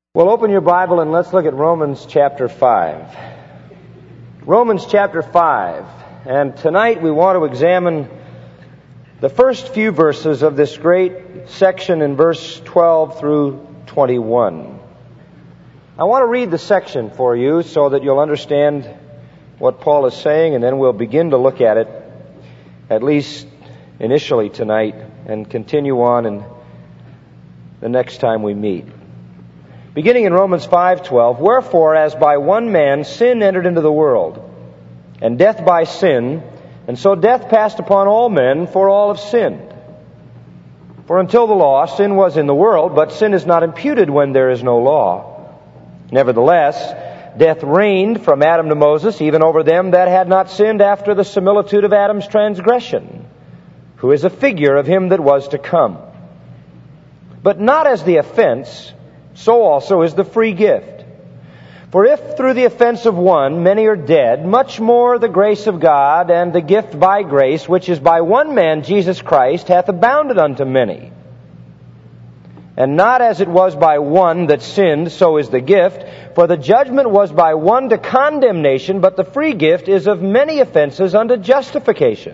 Well, open your Bible and let's look at Romans chapter 5. Romans chapter 5. And tonight we want to examine the first few verses of this great section in verse 12 through 21. I want to read the section for you so that you'll understand what Paul is saying, and then we'll begin to look at it, at least initially tonight, and continue on in the next time we meet. Beginning in Romans 5:12, "Wherefore, as by one man sin entered into the world, and death by sin, and so death passed upon all men, for all have sinned. For until the law, sin was in the world, but sin is not imputed when there is no law. Nevertheless, death reigned from Adam to Moses, even over them that had not sinned after the similitude of Adam's transgression, who is a figure of him that was to come. But not as the offense, so also is the free gift. For if through the offense of one many are dead, much more the grace of God and the gift by grace, which is by one man Jesus Christ, hath abounded unto many. And not as it was by one that sinned, so is the gift. For the judgment was by one to condemnation, but the free gift is of many offenses unto justification.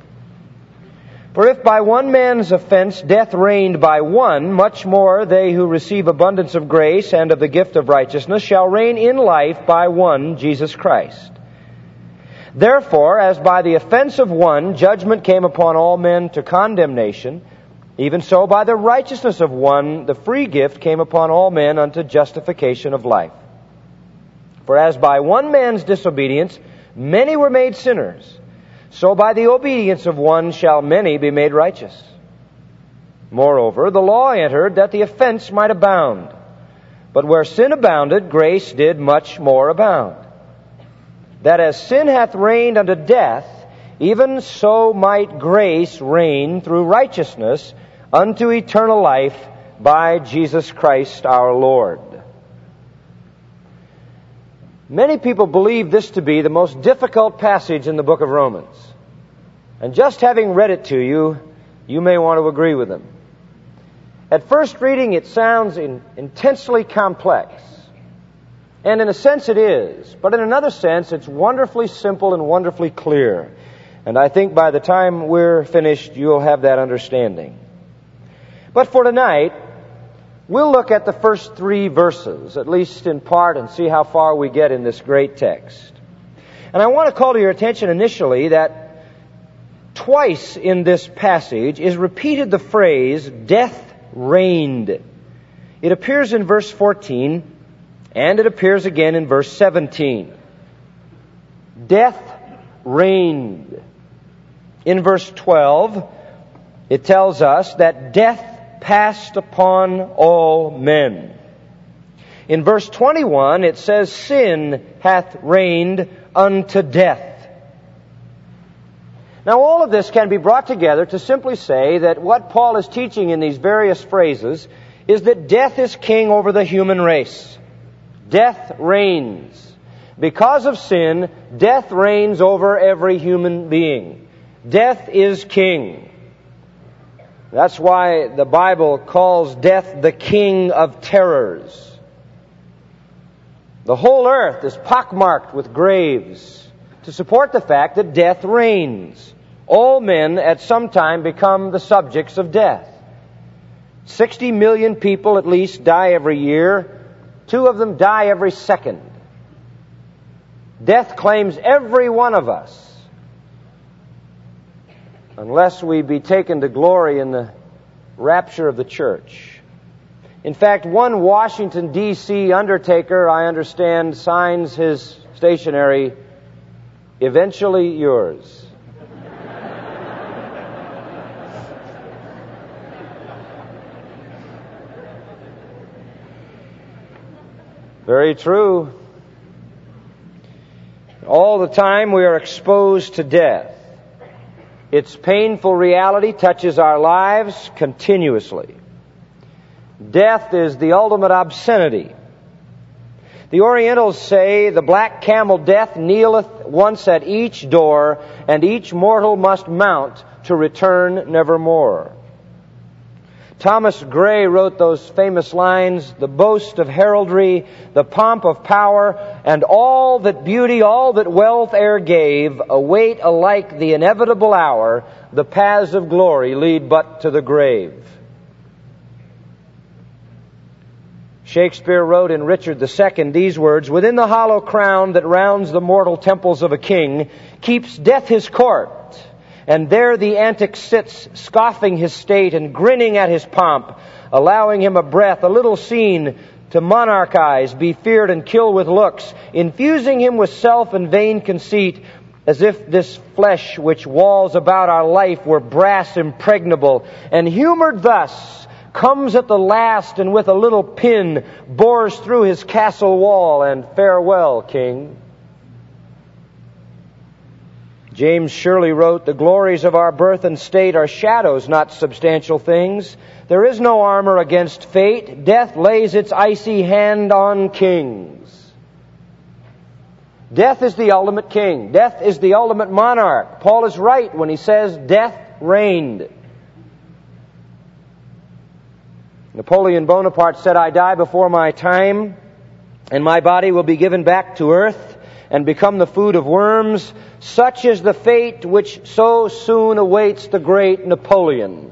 For if by one man's offense death reigned by one, much more they who receive abundance of grace and of the gift of righteousness shall reign in life by one, Jesus Christ. Therefore, as by the offense of one judgment came upon all men to condemnation, even so by the righteousness of one the free gift came upon all men unto justification of life. For as by one man's disobedience many were made sinners, so by the obedience of one shall many be made righteous. Moreover, the law entered that the offense might abound. But where sin abounded, grace did much more abound. That as sin hath reigned unto death, even so might grace reign through righteousness unto eternal life by Jesus Christ our Lord." Many people believe this to be the most difficult passage in the book of Romans. And just having read it to you, you may want to agree with them. At first reading, it sounds intensely complex. And in a sense it is. But in another sense, it's wonderfully simple and wonderfully clear. And I think by the time we're finished, you'll have that understanding. But for tonight, we'll look at the first 3 verses, at least in part, and see how far we get in this great text. And I want to call to your attention initially that twice in this passage is repeated the phrase, "death reigned." It appears in verse 14, and it appears again in verse 17. Death reigned. In verse 12, it tells us that death passed upon all men. In verse 21, it says, "Sin hath reigned unto death." Now, all of this can be brought together to simply say that what Paul is teaching in these various phrases is that death is king over the human race. Death reigns. Because of sin, death reigns over every human being. Death is king. That's why the Bible calls death the king of terrors. The whole earth is pockmarked with graves to support the fact that death reigns. All men at some time become the subjects of death. 60 million people at least die every year. 2 of them die every second. Death claims every one of us, unless we be taken to glory in the rapture of the church. In fact, one Washington, D.C. undertaker, I understand, signs his stationery, "Eventually yours." Very true. All the time we are exposed to death. Its painful reality touches our lives continuously. Death is the ultimate obscenity. The Orientals say, "The black camel death kneeleth once at each door, and each mortal must mount to return nevermore." Thomas Gray wrote those famous lines, "The boast of heraldry, the pomp of power, and all that beauty, all that wealth e'er gave, await alike the inevitable hour, the paths of glory lead but to the grave." Shakespeare wrote in Richard II these words, "Within the hollow crown that rounds the mortal temples of a king, keeps death his court, and there the antic sits, scoffing his state and grinning at his pomp, allowing him a breath, a little scene, to monarchize, be feared and kill with looks, infusing him with self and vain conceit, as if this flesh which walls about our life were brass impregnable, and humored thus, comes at the last and with a little pin bores through his castle wall, and farewell, king." James Shirley wrote, "The glories of our birth and state are shadows, not substantial things. There is no armor against fate. Death lays its icy hand on kings." Death is the ultimate king. Death is the ultimate monarch. Paul is right when he says death reigned. Napoleon Bonaparte said, "I die before my time, and my body will be given back to earth and become the food of worms. Such is the fate which so soon awaits the great Napoleon.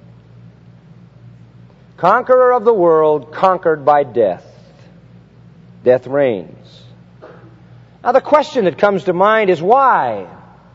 Conqueror of the world, conquered by death. Death reigns." Now the question that comes to mind is why?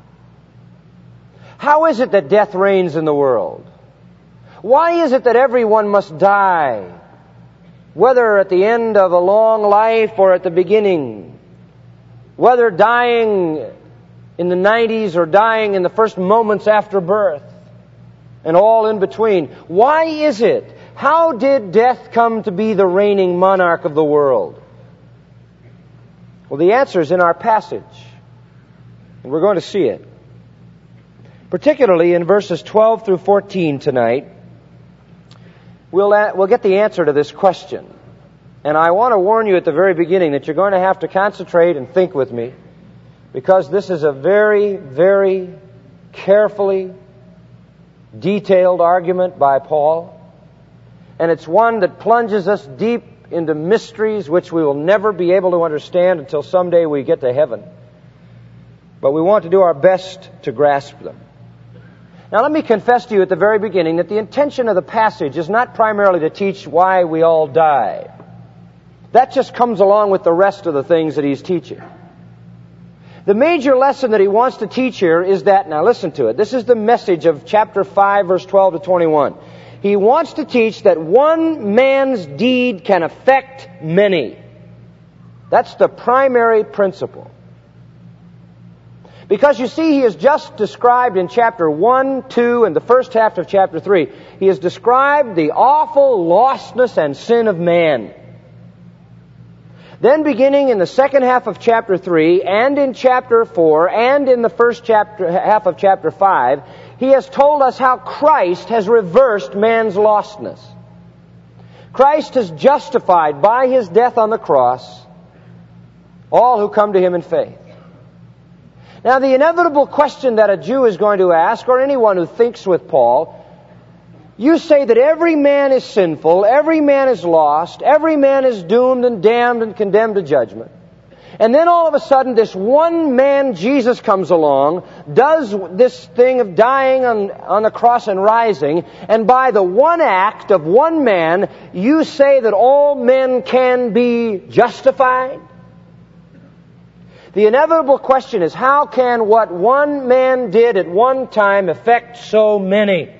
How is it that death reigns in the world? Why is it that everyone must die, whether at the end of a long life or at the beginning? Whether dying in the 90s or dying in the first moments after birth, and all in between. Why is it? How did death come to be the reigning monarch of the world? Well, the answer is in our passage, and we're going to see it. Particularly in verses 12 through 14 tonight, we'll get the answer to this question. And I want to warn you at the very beginning that you're going to have to concentrate and think with me, because this is a very, very carefully detailed argument by Paul. And it's one that plunges us deep into mysteries which we will never be able to understand until someday we get to heaven. But we want to do our best to grasp them. Now let me confess to you at the very beginning that the intention of the passage is not primarily to teach why we all die. That just comes along with the rest of the things that he's teaching. The major lesson that he wants to teach here is that, now listen to it, this is the message of chapter 5, verse 12 to 21. He wants to teach that one man's deed can affect many. That's the primary principle. Because you see, he has just described in chapter 1, 2, and the first half of chapter 3, he has described the awful lostness and sin of man. Then beginning in the second half of chapter 3, and in chapter 4, and in the first half of chapter 5, he has told us how Christ has reversed man's lostness. Christ has justified by his death on the cross all who come to him in faith. Now, the inevitable question that a Jew is going to ask, or anyone who thinks with Paul, you say that every man is sinful, every man is lost, every man is doomed and damned and condemned to judgment. And then all of a sudden this one man, Jesus, comes along, does this thing of dying on the cross and rising, and by the one act of one man, you say that all men can be justified? The inevitable question is, how can what one man did at one time affect so many?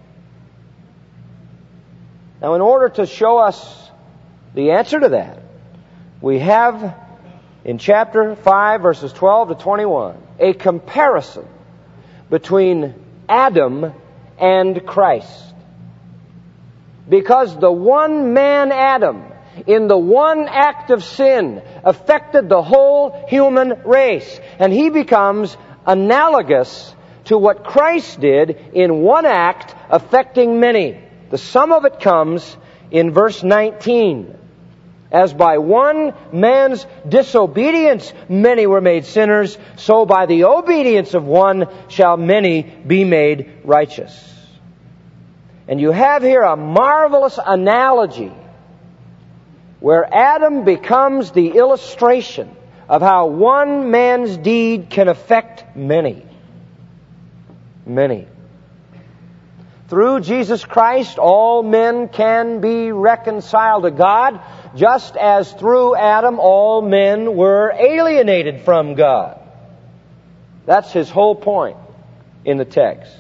Now, in order to show us the answer to that, we have in chapter 5, verses 12 to 21, a comparison between Adam and Christ. Because the one man Adam, in the one act of sin, affected the whole human race. And he becomes analogous to what Christ did in one act, affecting many. The sum of it comes in verse 19. As by one man's disobedience many were made sinners, so by the obedience of one shall many be made righteous. And you have here a marvelous analogy where Adam becomes the illustration of how one man's deed can affect many. Many. Through Jesus Christ, all men can be reconciled to God, just as through Adam all men were alienated from God. That's his whole point in the text.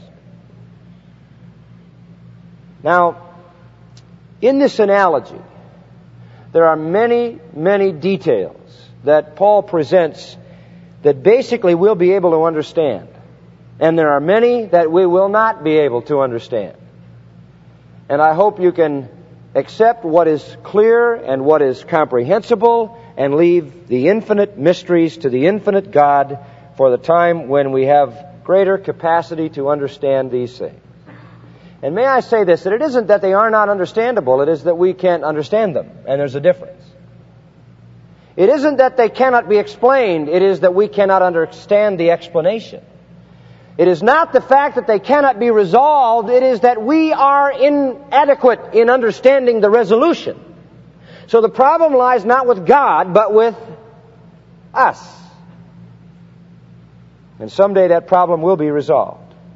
Now, in this analogy, there are many, many details that Paul presents that basically we'll be able to understand. And there are many that we will not be able to understand. And I hope you can accept what is clear and what is comprehensible and leave the infinite mysteries to the infinite God for the time when we have greater capacity to understand these things. And may I say this, that it isn't that they are not understandable, it is that we can't understand them, and there's a difference. It isn't that they cannot be explained, it is that we cannot understand the explanation. It is not the fact that they cannot be resolved, it is that we are inadequate in understanding the resolution. So the problem lies not with God, but with us. And someday that problem will be resolved.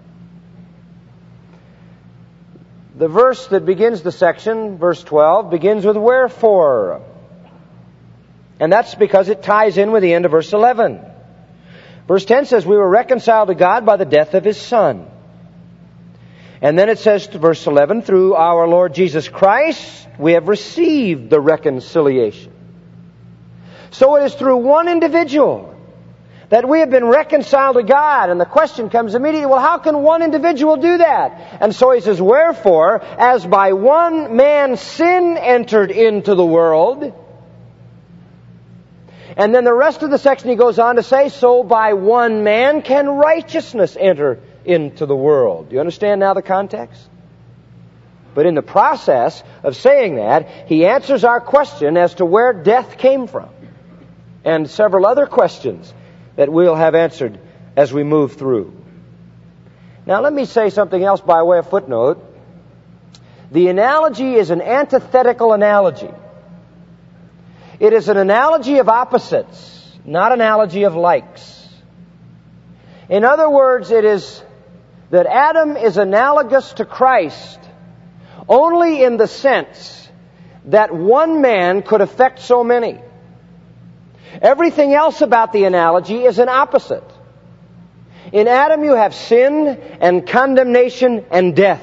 The verse that begins the section, verse 12, begins with wherefore. And that's because it ties in with the end of verse 11. Verse 10 says, we were reconciled to God by the death of His Son. And then it says to verse 11, through our Lord Jesus Christ, we have received the reconciliation. So it is through one individual that we have been reconciled to God. And the question comes immediately, well, how can one individual do that? And so he says, wherefore, as by one man sin entered into the world. And then the rest of the section he goes on to say, so by one man can righteousness enter into the world. Do you understand now the context? But in the process of saying that, he answers our question as to where death came from. And several other questions that we'll have answered as we move through. Now let me say something else by way of footnote. The analogy is an antithetical analogy. It is an analogy of opposites, not an analogy of likes. In other words, it is that Adam is analogous to Christ only in the sense that one man could affect so many. Everything else about the analogy is an opposite. In Adam you have sin and condemnation and death.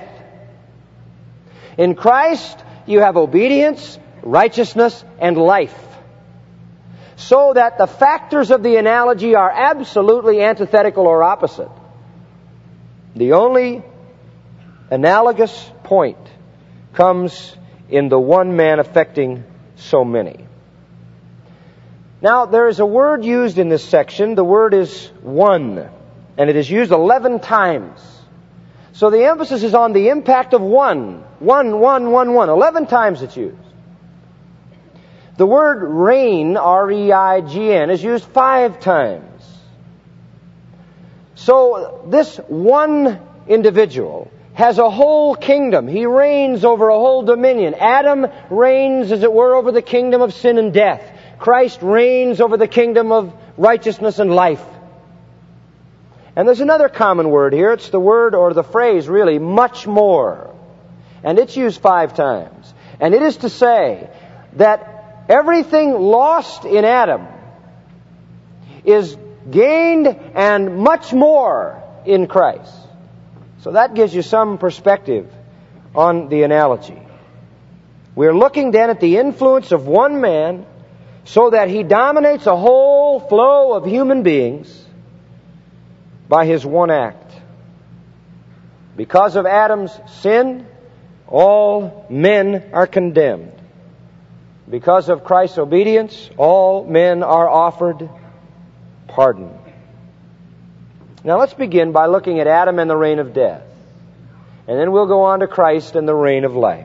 In Christ you have obedience, righteousness, and life. So that the factors of the analogy are absolutely antithetical or opposite. The only analogous point comes in the one man affecting so many. Now, there is a word used in this section. The word is one. And it is used 11 times. So the emphasis is on the impact of one. 11 times it's used. The word reign, R-E-I-G-N, is used 5 times. So this one individual has a whole kingdom. He reigns over a whole dominion. Adam reigns, as it were, over the kingdom of sin and death. Christ reigns over the kingdom of righteousness and life. And there's another common word here. It's the word, or the phrase really, much more. And it's used 5 times. And it is to say that everything lost in Adam is gained and much more in Christ. So that gives you some perspective on the analogy. We're looking then at the influence of one man so that he dominates a whole flow of human beings by his one act. Because of Adam's sin, all men are condemned. Because of Christ's obedience, all men are offered pardon. Now let's begin by looking at Adam and the reign of death. And then we'll go on to Christ and the reign of life.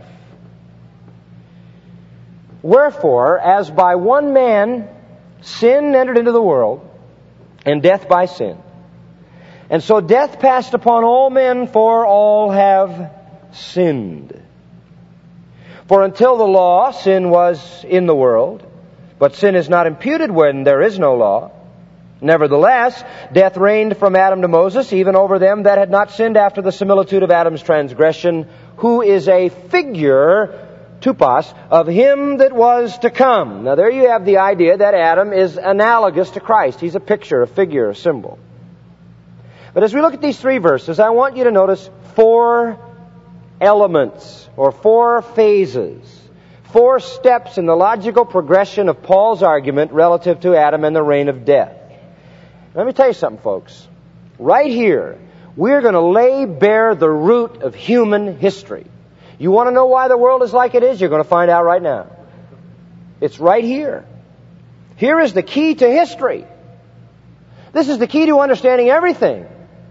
Wherefore, as by one man sin entered into the world, and death by sin. And so death passed upon all men, for all have sinned. For until the law, sin was in the world, but sin is not imputed when there is no law. Nevertheless, death reigned from Adam to Moses, even over them that had not sinned after the similitude of Adam's transgression, who is a figure, tupos, of him that was to come. Now there you have the idea that Adam is analogous to Christ. He's a picture, a figure, a symbol. But as we look at these three verses, I want you to notice four elements, or four phases, four steps in the logical progression of Paul's argument relative to Adam and the reign of death. Let me tell you something, folks. Right here, we're going to lay bare the root of human history. You want to know why the world is like it is? You're going to find out right now. It's right here. Here is the key to history. This is the key to understanding everything.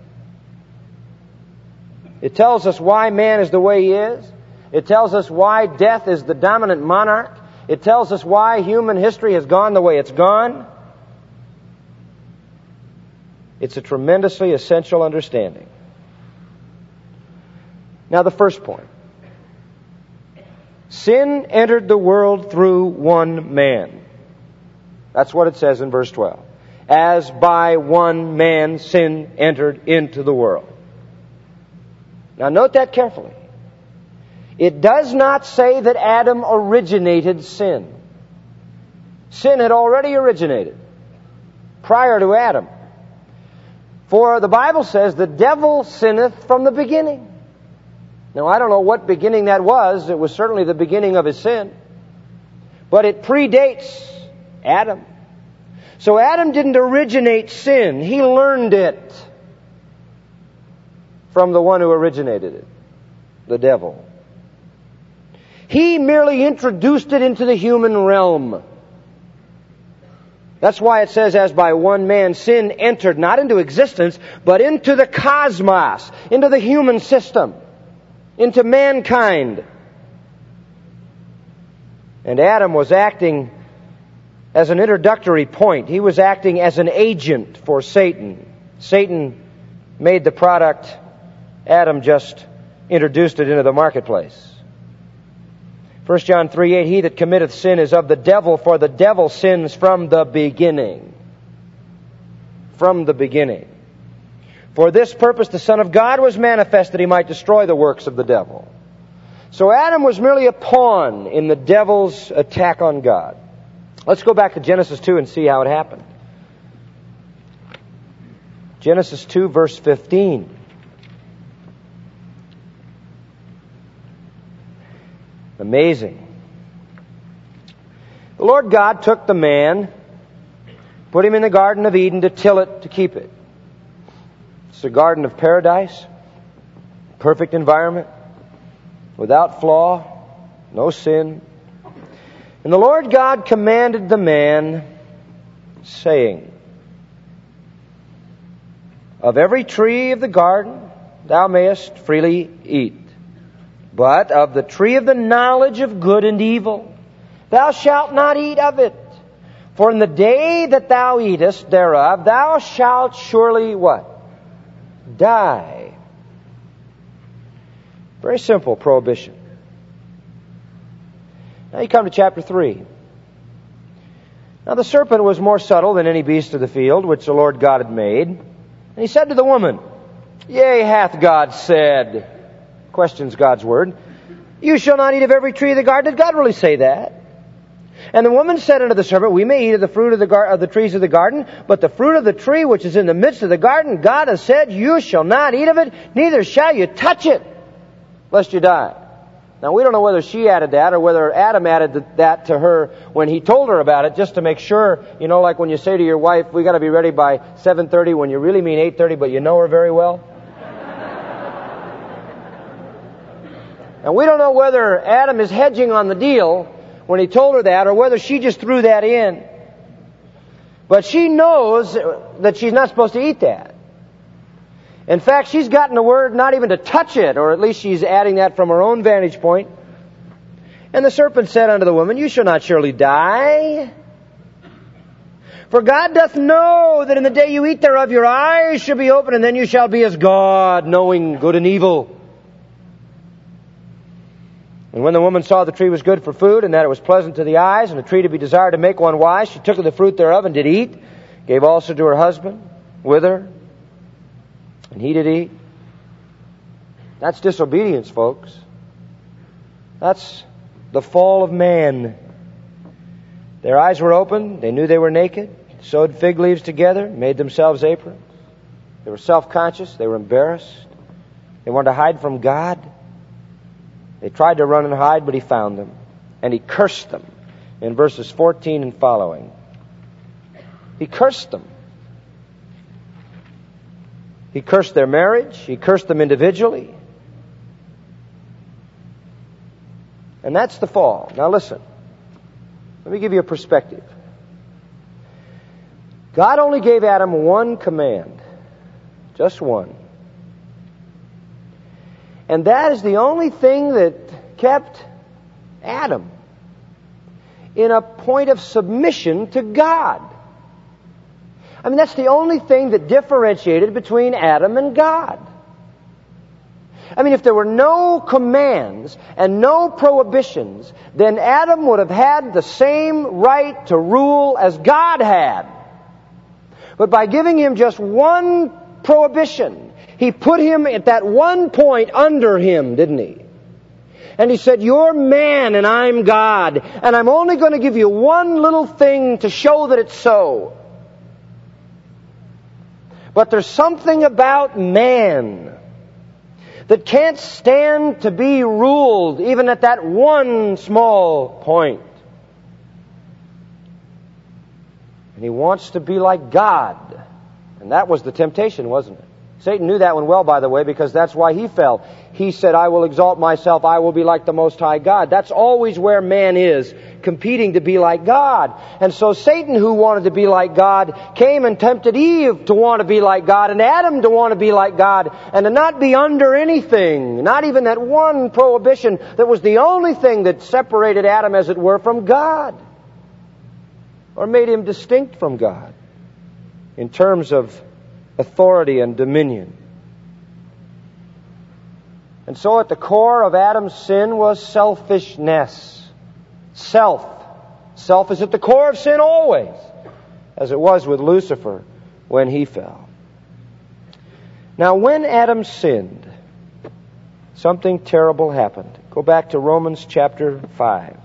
It tells us why man is the way he is. It tells us why death is the dominant monarch. It tells us why human history has gone the way it's gone. It's a tremendously essential understanding. Now the first point. Sin entered the world through one man. That's what it says in verse 12. As by one man sin entered into the world. Now note that carefully. It does not say that Adam originated sin. Sin had already originated prior to Adam. For the Bible says the devil sinneth from the beginning. Now I don't know what beginning that was. It was certainly the beginning of his sin. But it predates Adam. So Adam didn't originate sin. He learned it from the one who originated it, the devil. He merely introduced it into the human realm. That's why it says, as by one man sin entered, not into existence, but into the cosmos, into the human system, into mankind. And Adam was acting as an introductory point. He was acting as an agent for Satan. Satan made the product. Adam just introduced it into the marketplace. 1 John 3:8, he that committeth sin is of the devil, for the devil sins from the beginning. From the beginning. For this purpose the Son of God was manifest, that he might destroy the works of the devil. So Adam was merely a pawn in the devil's attack on God. Let's go back to Genesis 2 and see how it happened. Genesis 2, verse 15. Amazing. The Lord God took the man, put him in the Garden of Eden to till it, to keep it. It's a garden of paradise, perfect environment, without flaw, no sin. And the Lord God commanded the man, saying, of every tree of the garden thou mayest freely eat. But of the tree of the knowledge of good and evil, thou shalt not eat of it. For in the day that thou eatest thereof, thou shalt surely what? Die. Very simple prohibition. Now you come to chapter 3. Now the serpent was more subtle than any beast of the field, which the Lord God had made. And he said to the woman, Yea, hath God said... Questions God's word. You shall not eat of every tree of the garden. Did God really say that? And the woman said unto the serpent, We may eat of the fruit of the trees of the garden, but the fruit of the tree which is in the midst of the garden, God has said, You shall not eat of it, neither shall you touch it, lest you die. Now we don't know whether she added that or whether Adam added that to her when he told her about it, just to make sure, you know, like when you say to your wife, we got to be ready by 7:30 when you really mean 8:30, but you know her very well. And we don't know whether Adam is hedging on the deal when he told her that, or whether she just threw that in. But she knows that she's not supposed to eat that. In fact, she's gotten the word not even to touch it, or at least she's adding that from her own vantage point. And the serpent said unto the woman, You shall not surely die. For God doth know that in the day you eat thereof, your eyes shall be opened, and then you shall be as God, knowing good and evil. And when the woman saw the tree was good for food, and that it was pleasant to the eyes, and a tree to be desired to make one wise, she took of the fruit thereof and did eat, gave also to her husband with her, and he did eat. That's disobedience, folks. That's the fall of man. Their eyes were opened. They knew they were naked. Sewed fig leaves together, made themselves aprons. They were self-conscious. They were embarrassed. They wanted to hide from God. They tried to run and hide, but He found them. And He cursed them in verses 14 and following. He cursed them. He cursed their marriage. He cursed them individually. And that's the fall. Now listen. Let me give you a perspective. God only gave Adam one command. Just one. And that is the only thing that kept Adam in a point of submission to God. I mean, that's the only thing that differentiated between Adam and God. I mean, if there were no commands and no prohibitions, then Adam would have had the same right to rule as God had. But by giving him just one prohibition, He put him at that one point under him, didn't He? And He said, you're man and I'm God, and I'm only going to give you one little thing to show that it's so. But there's something about man that can't stand to be ruled even at that one small point. And he wants to be like God. And that was the temptation, wasn't it? Satan knew that one well, by the way, because that's why he fell. He said, I will exalt myself, I will be like the Most High God. That's always where man is, competing to be like God. And so Satan, who wanted to be like God, came and tempted Eve to want to be like God, and Adam to want to be like God, and to not be under anything, not even that one prohibition that was the only thing that separated Adam, as it were, from God, or made him distinct from God in terms of authority and dominion. And so at the core of Adam's sin was selfishness. Self. Self is at the core of sin always, as it was with Lucifer when he fell. Now, when Adam sinned, something terrible happened. Go back to Romans chapter 5.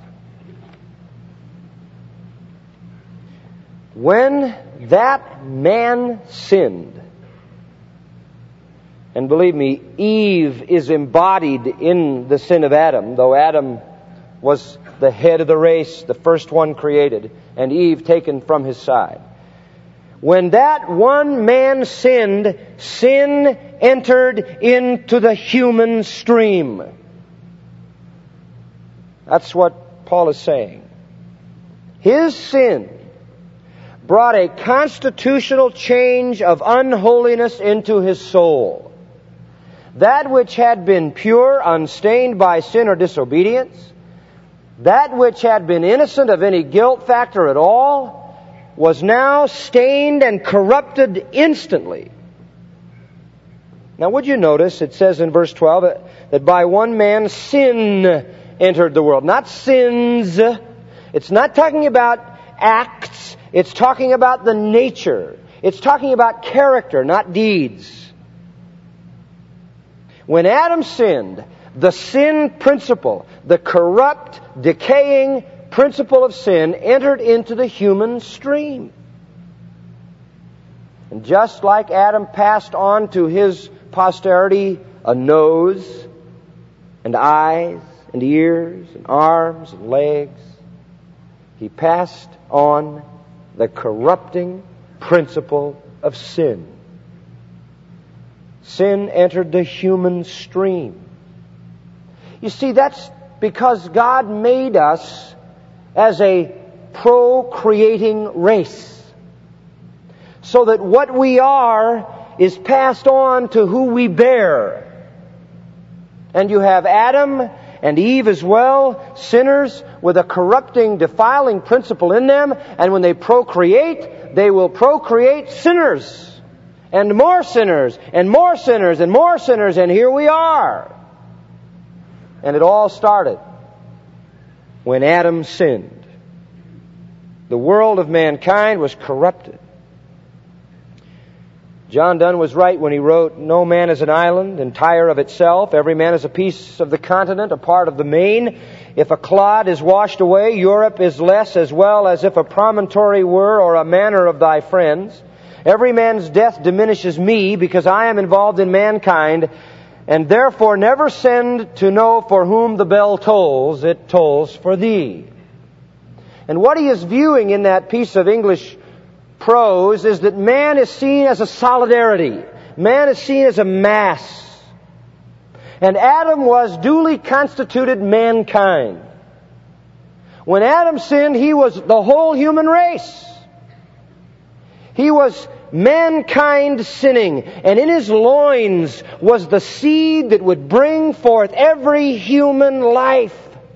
When that man sinned, and believe me, Eve is embodied in the sin of Adam, though Adam was the head of the race, the first one created, and Eve taken from his side. When that one man sinned, sin entered into the human stream. That's what Paul is saying. His sin brought a constitutional change of unholiness into his soul. That which had been pure, unstained by sin or disobedience, that which had been innocent of any guilt factor at all, was now stained and corrupted instantly. Now, would you notice, it says in verse 12 that by one man sin entered the world. Not sins. It's not talking about acts. It's talking about the nature. It's talking about character, not deeds. When Adam sinned, the sin principle, the corrupt, decaying principle of sin entered into the human stream. And just like Adam passed on to his posterity a nose and eyes and ears and arms and legs, he passed on the corrupting principle of sin. Sin entered the human stream. You see, that's because God made us as a procreating race, so that what we are is passed on to who we bear. And you have Adam and Eve as well, sinners with a corrupting, defiling principle in them, and when they procreate, they will procreate sinners, and more sinners, and more sinners, and more sinners, and here we are. And it all started when Adam sinned. The world of mankind was corrupted. John Donne was right when he wrote, "No man is an island, entire of itself. Every man is a piece of the continent, a part of the main. If a clod is washed away, Europe is less, as well as if a promontory were, or a manor of thy friends. Every man's death diminishes me, because I am involved in mankind, and therefore never send to know for whom the bell tolls, it tolls for thee." And what he is viewing in that piece of English prose is that man is seen as a solidarity. Man is seen as a mass. And Adam was duly constituted mankind. When Adam sinned, he was the whole human race. He was mankind sinning, and in his loins was the seed that would bring forth every human life.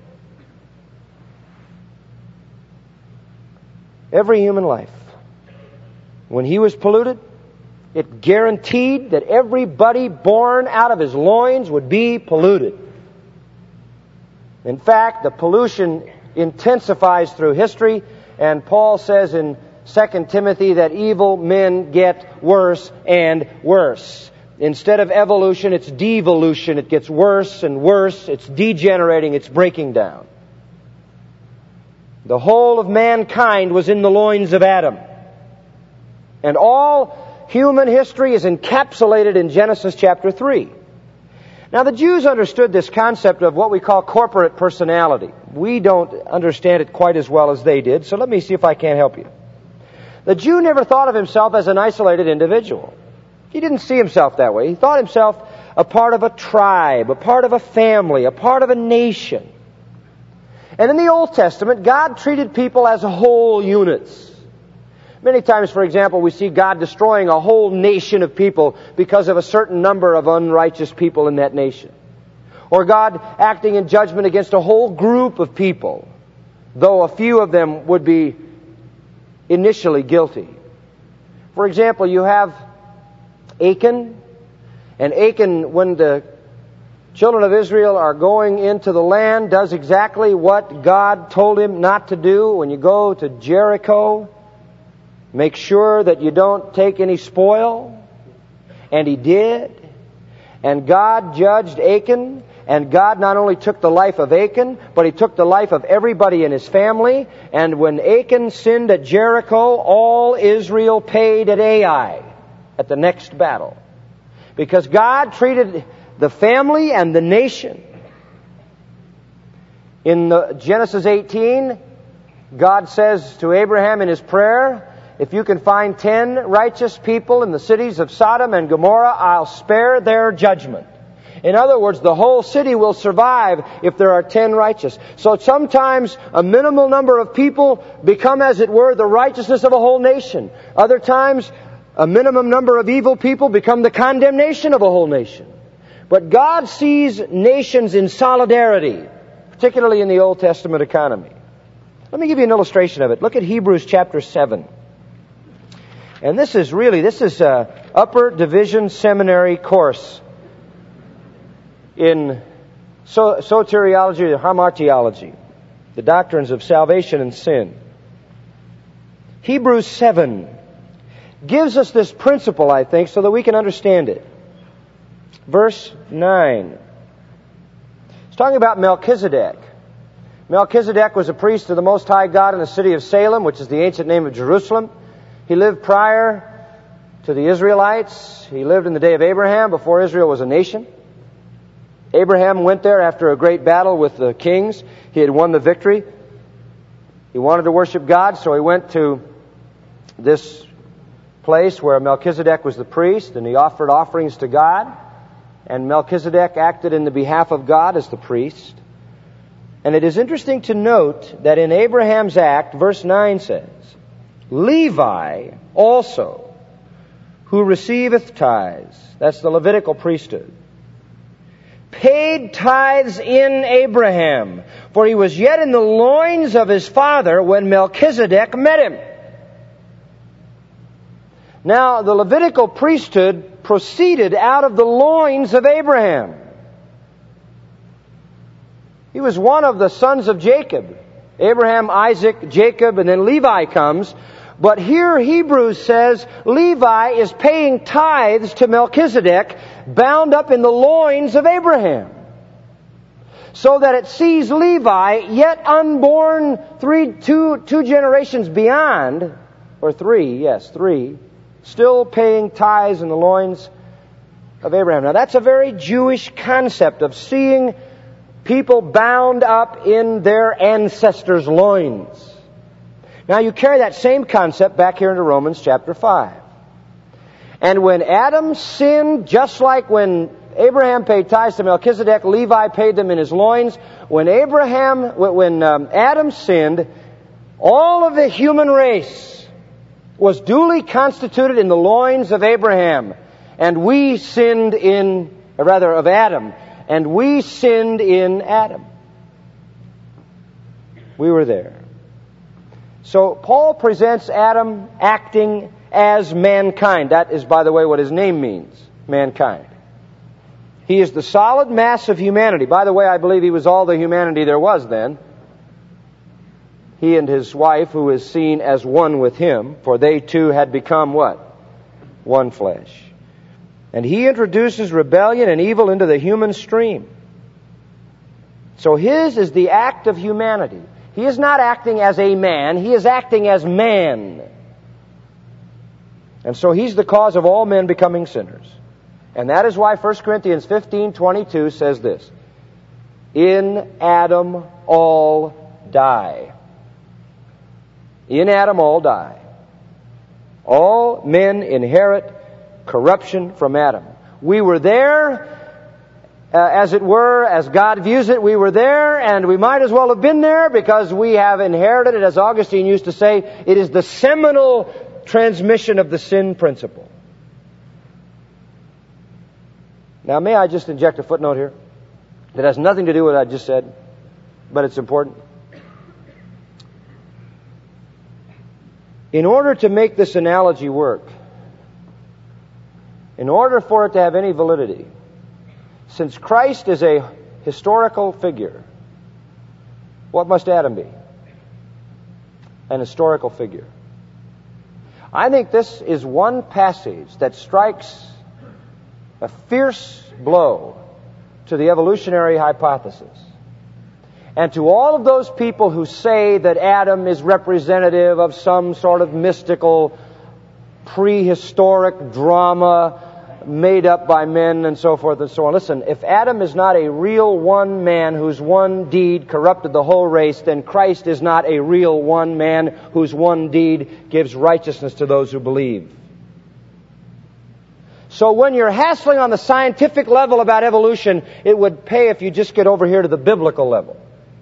Every human life. When he was polluted, it guaranteed that everybody born out of his loins would be polluted. In fact, the pollution intensifies through history, and Paul says in 2 Timothy that evil men get worse and worse. Instead of evolution, it's devolution. It gets worse and worse. It's degenerating. It's breaking down. The whole of mankind was in the loins of Adam. And all human history is encapsulated in Genesis chapter 3. Now, the Jews understood this concept of what we call corporate personality. We don't understand it quite as well as they did, so let me see if I can't help you. The Jew never thought of himself as an isolated individual. He didn't see himself that way. He thought himself a part of a tribe, a part of a family, a part of a nation. And in the Old Testament, God treated people as whole units. Many times, for example, we see God destroying a whole nation of people because of a certain number of unrighteous people in that nation. Or God acting in judgment against a whole group of people, though a few of them would be initially guilty. For example, you have Achan, and Achan, when the children of Israel are going into the land, does exactly what God told him not to do. When you go to Jericho, make sure that you don't take any spoil. And he did. And God judged Achan. And God not only took the life of Achan, but He took the life of everybody in his family. And when Achan sinned at Jericho, all Israel paid at Ai, at the next battle. Because God treated the family and the nation. In Genesis 18, God says to Abraham in his prayer, "If you can find 10 righteous people in the cities of Sodom and Gomorrah, I'll spare their judgment." In other words, the whole city will survive if there are 10 righteous. So sometimes a minimal number of people become, as it were, the righteousness of a whole nation. Other times, a minimum number of evil people become the condemnation of a whole nation. But God sees nations in solidarity, particularly in the Old Testament economy. Let me give you an illustration of it. Look at Hebrews chapter 7. And this is an upper division seminary course in soteriology and hamartiology, the doctrines of salvation and sin. Hebrews 7 gives us this principle, I think, so that we can understand it. Verse 9. It's talking about Melchizedek. Melchizedek was a priest of the Most High God in the city of Salem, which is the ancient name of Jerusalem. He lived prior to the Israelites. He lived in the day of Abraham, before Israel was a nation. Abraham went there after a great battle with the kings. He had won the victory. He wanted to worship God, so he went to this place where Melchizedek was the priest, and he offered offerings to God. And Melchizedek acted in the behalf of God as the priest. And it is interesting to note that in Abraham's act, verse 9 says, "Levi also, who receiveth tithes," that's the Levitical priesthood, "paid tithes in Abraham, for he was yet in the loins of his father when Melchizedek met him." Now, the Levitical priesthood proceeded out of the loins of Abraham. He was one of the sons of Jacob. Abraham, Isaac, Jacob, and then Levi comes. But here Hebrews says Levi is paying tithes to Melchizedek, bound up in the loins of Abraham. So that it sees Levi, yet unborn two generations beyond, or three, still paying tithes in the loins of Abraham. Now that's a very Jewish concept of seeing people bound up in their ancestors' loins. Now you carry that same concept back here into Romans chapter 5. And when Adam sinned, just like when Abraham paid tithes to Melchizedek, Levi paid them in his loins. When Adam sinned, all of the human race was duly constituted in the loins of Abraham. And we sinned of Adam. And we sinned in Adam. We were there. So Paul presents Adam acting as mankind. That is, by the way, what his name means, mankind. He is the solid mass of humanity. By the way, I believe he was all the humanity there was then. He and his wife, who is seen as one with him, for they two had become what? One flesh. And he introduces rebellion and evil into the human stream. So his is the act of humanity. He is not acting as a man, he is acting as man. And so he's the cause of all men becoming sinners. And that is why 1 Corinthians 15:22 says this: in Adam all die. In Adam all die. All men inherit corruption from Adam. We were there, as it were, as God views it, we were there, and we might as well have been there because we have inherited it, as Augustine used to say, it is the seminal transmission of the sin principle. Now, may I just inject a footnote here that has nothing to do with what I just said, but it's important. In order to make this analogy work, in order for it to have any validity, since Christ is a historical figure, what must Adam be? An historical figure. I think this is one passage that strikes a fierce blow to the evolutionary hypothesis. And to all of those people who say that Adam is representative of some sort of mystical, prehistoric drama made up by men and so forth and so on. Listen, if Adam is not a real one man whose one deed corrupted the whole race, then Christ is not a real one man whose one deed gives righteousness to those who believe. So when you're hassling on the scientific level about evolution, it would pay if you just get over here to the biblical level.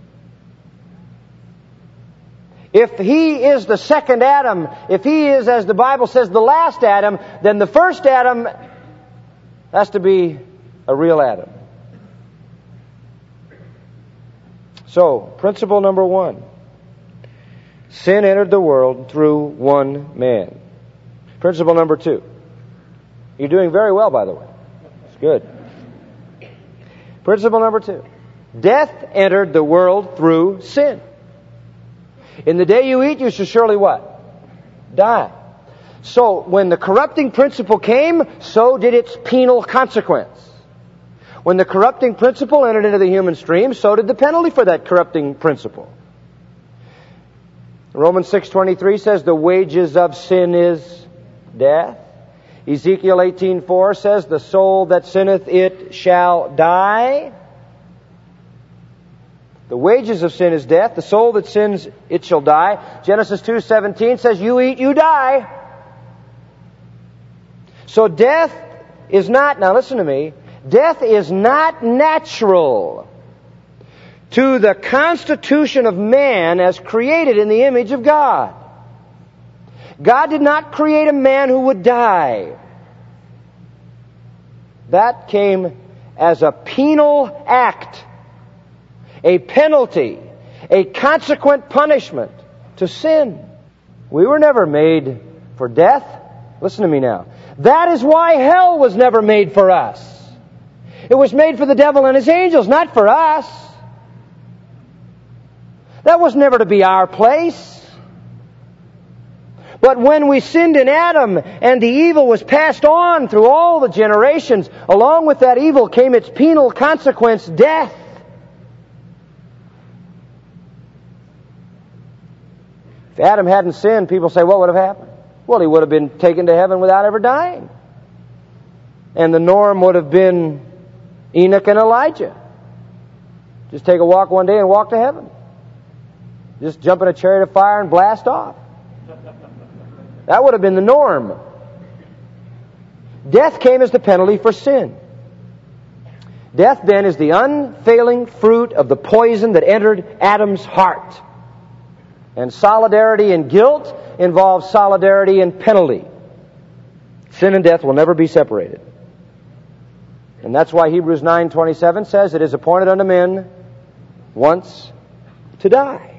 If he is the second Adam, if he is, as the Bible says, the last Adam, then the first Adam has to be a real Adam. So, principle number 1. Sin entered the world through one man. Principle number 2. You're doing very well, by the way. It's good. Principle number 2. Death entered the world through sin. In the day you eat, you shall surely what? Die. So, when the corrupting principle came, so did its penal consequence. When the corrupting principle entered into the human stream, so did the penalty for that corrupting principle. Romans 6:23 says, the wages of sin is death. Ezekiel 18:4 says, the soul that sinneth, it shall die. The wages of sin is death. The soul that sins, it shall die. Genesis 2:17 says, you eat, you die. So death is not, now listen to me, death is not natural to the constitution of man as created in the image of God. God did not create a man who would die. That came as a penal act, a penalty, a consequent punishment to sin. We were never made for death. Listen to me now. That is why hell was never made for us. It was made for the devil and his angels, not for us. That was never to be our place. But when we sinned in Adam and the evil was passed on through all the generations, along with that evil came its penal consequence, death. If Adam hadn't sinned, people say, what would have happened? Well, he would have been taken to heaven without ever dying. And the norm would have been Enoch and Elijah. Just take a walk one day and walk to heaven. Just jump in a chariot of fire and blast off. That would have been the norm. Death came as the penalty for sin. Death then is the unfailing fruit of the poison that entered Adam's heart. And solidarity in guilt involves solidarity in penalty. Sin and death will never be separated. And that's why Hebrews 9:27 says, it is appointed unto men once to die.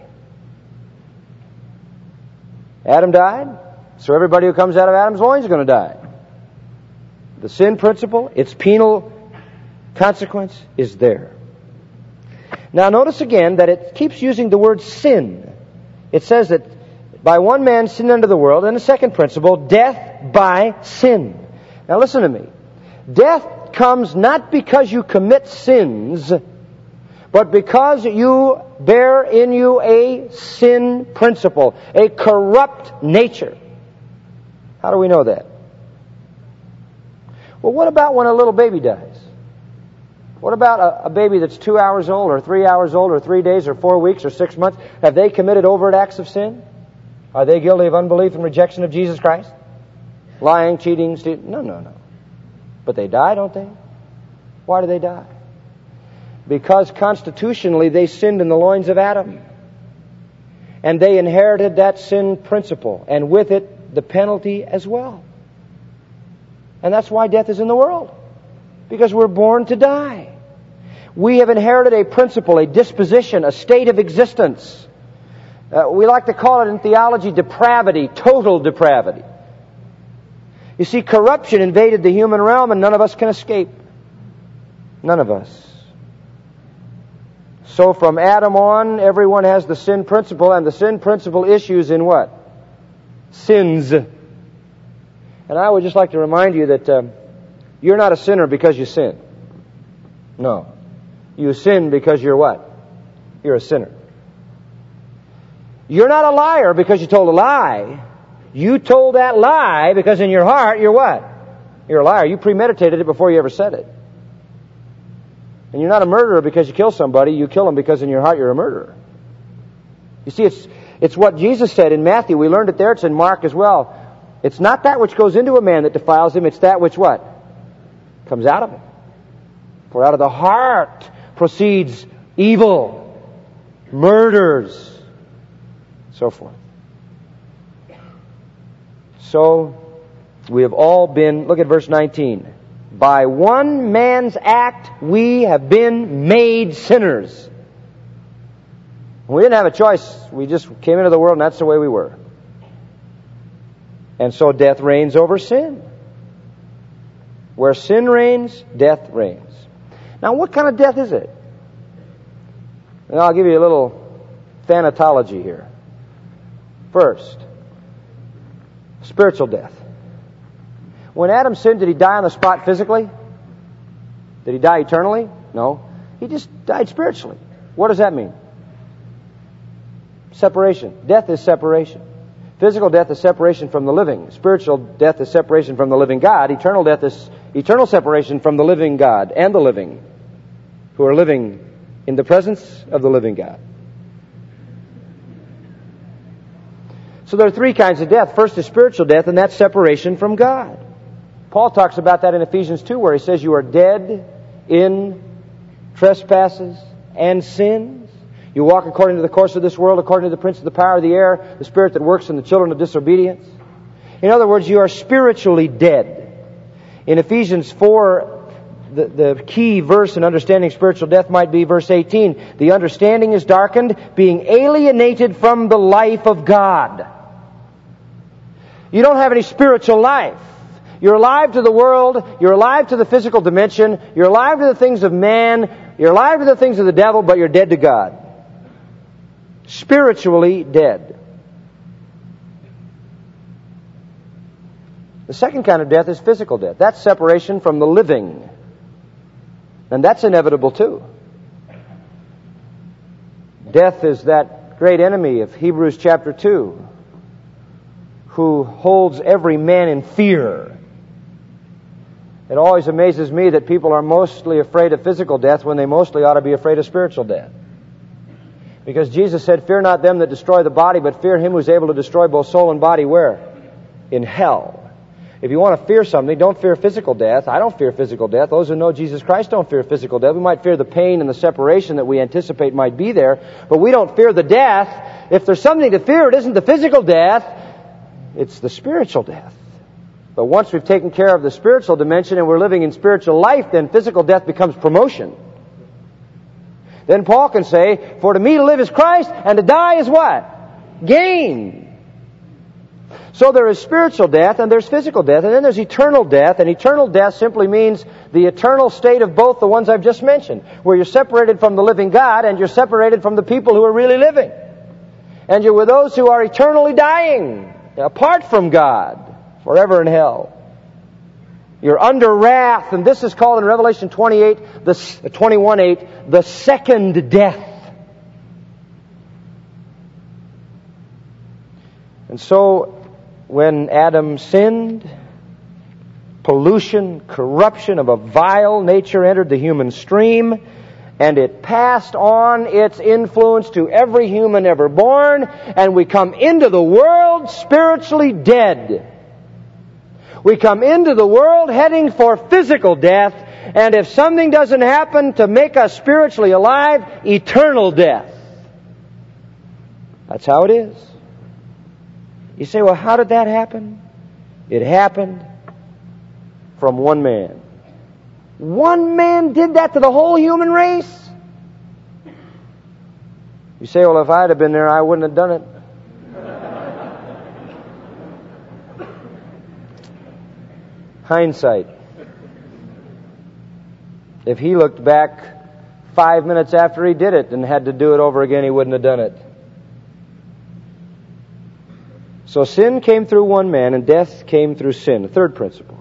Adam died. So everybody who comes out of Adam's loins is going to die. The sin principle, its penal consequence is there. Now notice again that it keeps using the word sin. It says that by one man sin unto the world, and the second principle, death by sin. Now listen to me. Death comes not because you commit sins, but because you bear in you a sin principle, a corrupt nature. How do we know that? Well, what about when a little baby dies? What about a baby that's 2 hours old or 3 hours old or 3 days or 4 weeks or 6 months? Have they committed overt acts of sin? Are they guilty of unbelief and rejection of Jesus Christ? Lying, cheating, stealing? No. But they die, don't they? Why do they die? Because constitutionally they sinned in the loins of Adam. And they inherited that sin principle, and with it the penalty as well. And that's why death is in the world. Because we're born to die. We have inherited a principle, a disposition, a state of existence. We like to call it in theology depravity, total depravity. You see, corruption invaded the human realm and none of us can escape. None of us. So from Adam on, everyone has the sin principle, and the sin principle issues in what? Sins. And I would just like to remind you that you're not a sinner because you sin. No. You sin because you're what? You're a sinner. You're not a liar because you told a lie. You told that lie because in your heart you're what? You're a liar. You premeditated it before you ever said it. And you're not a murderer because you kill somebody. You kill them because in your heart you're a murderer. You see, it's what Jesus said in Matthew. We learned it there. It's in Mark as well. It's not that which goes into a man that defiles him. It's that which what? Comes out of him. For out of the heart proceeds evil, murders, so forth. So, we have all been, look at verse 19. By one man's act we have been made sinners. We didn't have a choice. We just came into the world and that's the way we were. And so death reigns over sin. Where sin reigns, death reigns. Now what kind of death is it? And I'll give you a little thanatology here. First, spiritual death. When Adam sinned, did he die on the spot physically? Did he die eternally? No. He just died spiritually. What does that mean? Separation. Death is separation. Physical death is separation from the living. Spiritual death is separation from the living God. Eternal death is eternal separation from the living God and the living, who are living in the presence of the living God. So there are three kinds of death. First is spiritual death, and that's separation from God. Paul talks about that in Ephesians 2, where he says you are dead in trespasses and sins. You walk according to the course of this world, according to the prince of the power of the air, the spirit that works in the children of disobedience. In other words, you are spiritually dead. In Ephesians 4, the key verse in understanding spiritual death might be verse 18. The understanding is darkened, being alienated from the life of God. You don't have any spiritual life. You're alive to the world. You're alive to the physical dimension. You're alive to the things of man. You're alive to the things of the devil, but you're dead to God. Spiritually dead. The second kind of death is physical death. That's separation from the living. And that's inevitable too. Death is that great enemy of Hebrews chapter 2, who holds every man in fear. It always amazes me that people are mostly afraid of physical death when they mostly ought to be afraid of spiritual death. Because Jesus said, "Fear not them that destroy the body, but fear him who is able to destroy both soul and body." Where? In hell. If you want to fear something, don't fear physical death. I don't fear physical death. Those who know Jesus Christ don't fear physical death. We might fear the pain and the separation that we anticipate might be there, but we don't fear the death. If there's something to fear, it isn't the physical death, it's the spiritual death. But once we've taken care of the spiritual dimension and we're living in spiritual life, then physical death becomes promotion. Then Paul can say, "For to me to live is Christ, and to die is" what? Gain. So there is spiritual death and there's physical death, and then there's eternal death. And eternal death simply means the eternal state of both the ones I've just mentioned, where you're separated from the living God and you're separated from the people who are really living. And you're with those who are eternally dying, apart from God, forever in hell. You're under wrath, and this is called in Revelation 21:8, the second death. And so, when Adam sinned, pollution, corruption of a vile nature entered the human stream, and it passed on its influence to every human ever born, and we come into the world spiritually dead. We come into the world heading for physical death, and if something doesn't happen to make us spiritually alive, eternal death. That's how it is. You say, "Well, how did that happen?" It happened from one man. One man did that to the whole human race? You say, "Well, if I'd have been there, I wouldn't have done it." Hindsight. If he looked back 5 minutes after he did it and had to do it over again, he wouldn't have done it. So sin came through one man and death came through sin. The third principle.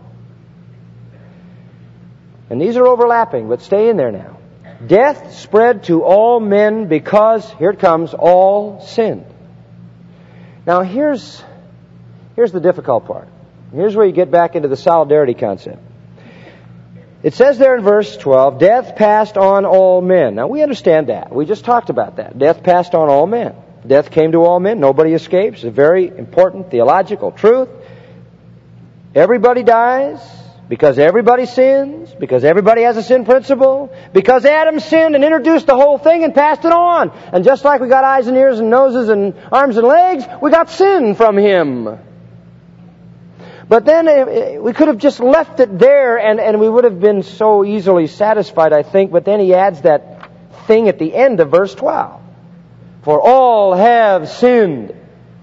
And these are overlapping, but stay in there now. Death spread to all men because, here it comes, all sinned. Now here's the difficult part. Here's where you get back into the solidarity concept. It says there in verse 12, death passed on all men. Now we understand that. We just talked about that. Death passed on all men. Death came to all men. Nobody escapes. It's a very important theological truth. Everybody dies because everybody sins, because everybody has a sin principle, because Adam sinned and introduced the whole thing and passed it on. And just like we got eyes and ears and noses and arms and legs, we got sin from him. But then we could have just left it there and we would have been so easily satisfied, I think. But then he adds that thing at the end of verse 12. For all have sinned.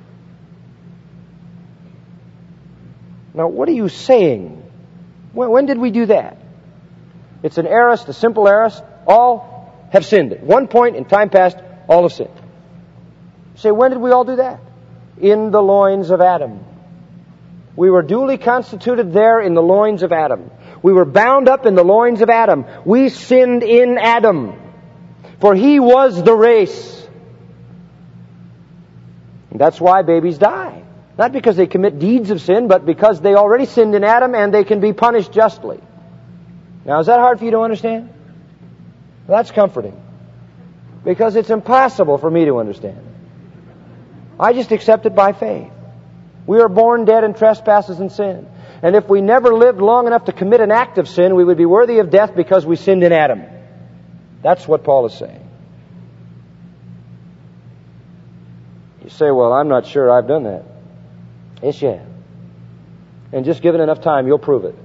Now, what are you saying? When did we do that? It's an aorist, a simple aorist. All have sinned. At one point in time past, all have sinned. You say, when did we all do that? In the loins of Adam. We were duly constituted there in the loins of Adam. We were bound up in the loins of Adam. We sinned in Adam. For he was the race. And that's why babies die. Not because they commit deeds of sin, but because they already sinned in Adam and they can be punished justly. Now, is that hard for you to understand? Well, that's comforting. Because it's impossible for me to understand. I just accept it by faith. We are born dead in trespasses and sin. And if we never lived long enough to commit an act of sin, we would be worthy of death because we sinned in Adam. That's what Paul is saying. You say, well, I'm not sure I've done that. Yes, you have. And just given enough time, you'll prove it.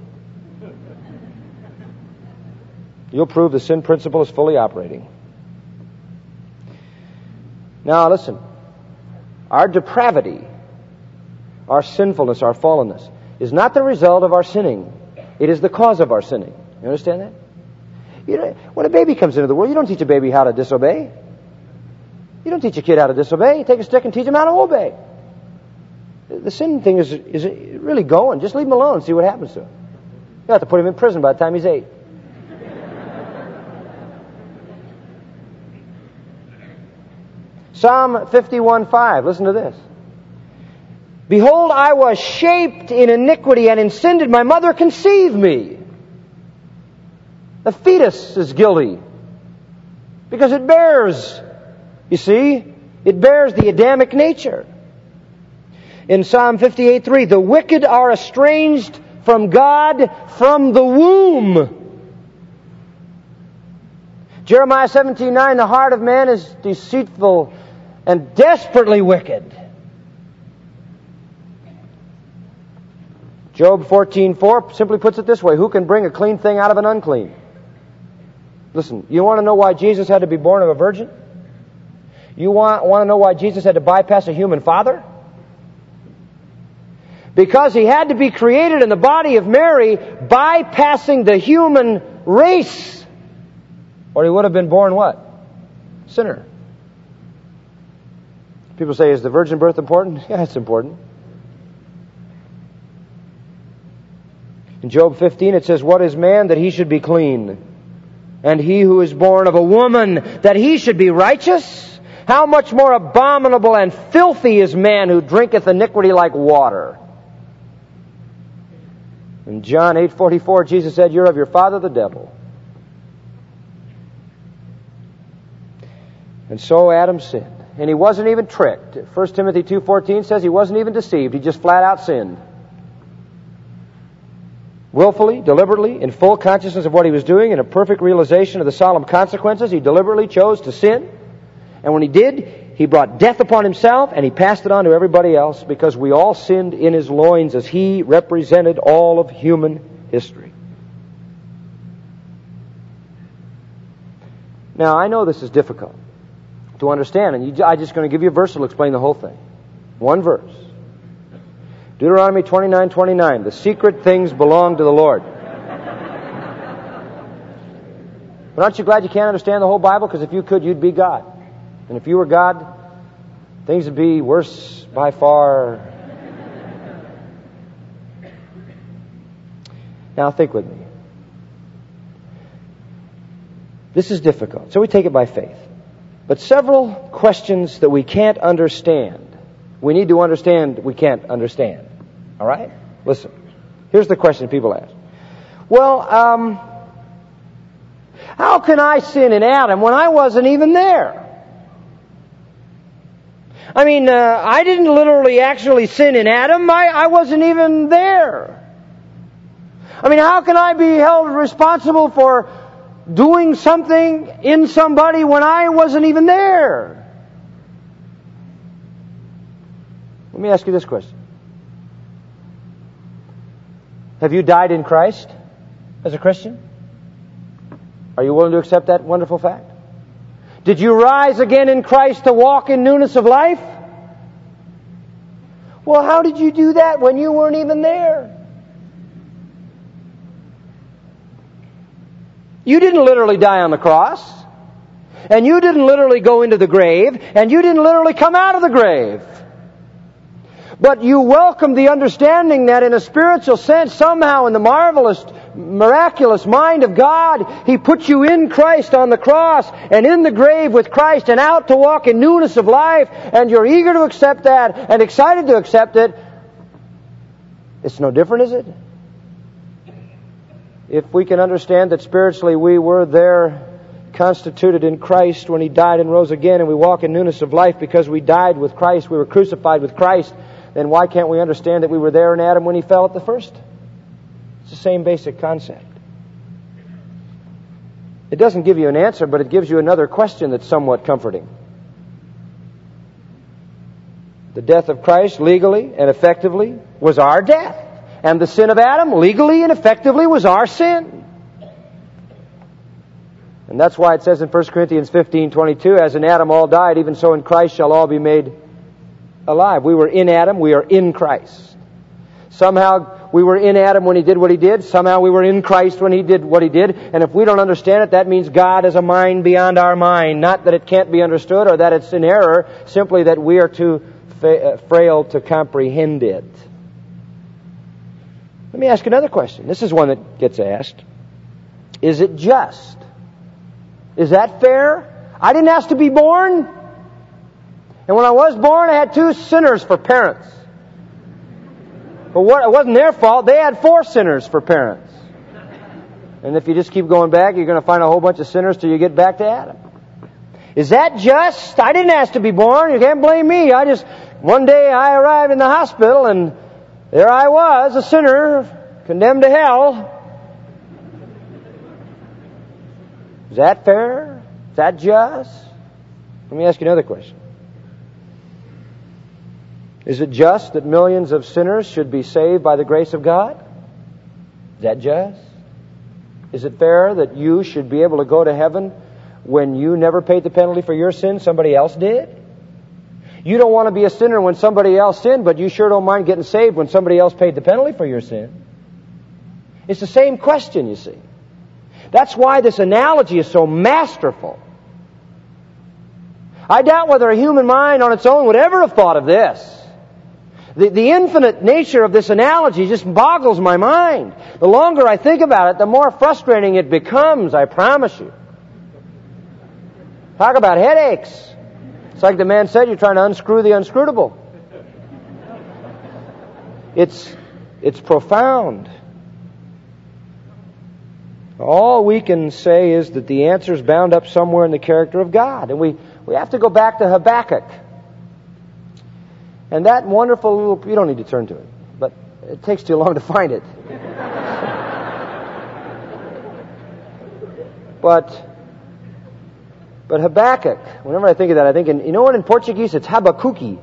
You'll prove the sin principle is fully operating. Now, listen. Our depravity, our sinfulness, our fallenness, is not the result of our sinning. It is the cause of our sinning. You understand that? You know, when a baby comes into the world, you don't teach a baby how to disobey. You don't teach a kid how to disobey. You take a stick and teach him how to obey. The sin thing is really going. Just leave him alone and see what happens to him. You have to put him in prison by the time he's 8. Psalm 51:5. Listen to this. Behold, I was shaped in iniquity, and in sin did my mother conceive me. The fetus is guilty because it bears, you see, it bears the Adamic nature. In Psalm 58:3, the wicked are estranged from God from the womb. Jeremiah 17:9, the heart of man is deceitful and desperately wicked. Job 14:4 simply puts it this way: who can bring a clean thing out of an unclean? Listen, you want to know why Jesus had to be born of a virgin? You want to know why Jesus had to bypass a human father? Because he had to be created in the body of Mary, bypassing the human race. Or he would have been born what? Sinner. People say, is the virgin birth important? Yeah, it's important. In Job 15 it says, what is man that he should be clean? And he who is born of a woman that he should be righteous? How much more abominable and filthy is man who drinketh iniquity like water? In John 8:44 Jesus said, you're of your father the devil. And so Adam sinned. And he wasn't even tricked. 1 Timothy 2:14 says he wasn't even deceived. He just flat out sinned. Willfully, deliberately, in full consciousness of what he was doing, in a perfect realization of the solemn consequences, he deliberately chose to sin. And when he did, he brought death upon himself, and he passed it on to everybody else, because we all sinned in his loins as he represented all of human history. Now, I know this is difficult to understand, and I'm just going to give you a verse that will explain the whole thing. One verse. Deuteronomy 29:29. The secret things belong to the Lord. But aren't you glad you can't understand the whole Bible? Because if you could, you'd be God. And if you were God, things would be worse by far. Now think with me. This is difficult, so we take it by faith. But several questions that we can't understand, we need to understand we can't understand. All right? Listen. Here's the question people ask. Well, how can I sin in Adam when I wasn't even there? I mean, I didn't literally actually sin in Adam. I wasn't even there. I mean, how can I be held responsible for doing something in somebody when I wasn't even there? Let me ask you this question. Have you died in Christ as a Christian? Are you willing to accept that wonderful fact? Did you rise again in Christ to walk in newness of life? Well, how did you do that when you weren't even there? You didn't literally die on the cross, and you didn't literally go into the grave, and you didn't literally come out of the grave. But you welcomed the understanding that in a spiritual sense, somehow in the marvelous, miraculous mind of God, He put you in Christ on the cross and in the grave with Christ and out to walk in newness of life, and you're eager to accept that and excited to accept it. It's no different, is it? If we can understand that spiritually we were there constituted in Christ when He died and rose again, and we walk in newness of life because we died with Christ, we were crucified with Christ, then why can't we understand that we were there in Adam when he fell at the first? It's the same basic concept. It doesn't give you an answer, but it gives you another question that's somewhat comforting. The death of Christ legally and effectively was our death. And the sin of Adam legally and effectively was our sin. And that's why it says in 1 Corinthians 15:22, as in Adam all died, even so in Christ shall all be made alive. We were in Adam, we are in Christ. Somehow we were in Adam when he did what he did. Somehow we were in Christ when he did what he did. And if we don't understand it, that means God has a mind beyond our mind. Not that it can't be understood or that it's in error, simply that we are too frail to comprehend it. Let me ask another question. This is one that gets asked. Is it just? Is that fair? I didn't ask to be born. And when I was born, I had 2 sinners for parents. But it wasn't their fault. They had 4 sinners for parents. And if you just keep going back, you're going to find a whole bunch of sinners till you get back to Adam. Is that just? I didn't ask to be born. You can't blame me. One day I arrived in the hospital and there I was, a sinner, condemned to hell. Is that fair? Is that just? Let me ask you another question. Is it just that millions of sinners should be saved by the grace of God? Is that just? Is it fair that you should be able to go to heaven when you never paid the penalty for your sin, somebody else did? You don't want to be a sinner when somebody else sinned, but you sure don't mind getting saved when somebody else paid the penalty for your sin. It's the same question, you see. That's why this analogy is so masterful. I doubt whether a human mind on its own would ever have thought of this. The infinite nature of this analogy just boggles my mind. The longer I think about it, the more frustrating it becomes, I promise you. Talk about headaches. It's like the man said, you're trying to unscrew the unscrutable. It's profound. All we can say is that the answer is bound up somewhere in the character of God. And we have to go back to Habakkuk. And that wonderful little... You don't need to turn to it, but it takes too long to find it. But Habakkuk, whenever I think of that, I think, you know what, in Portuguese, it's Habacuki.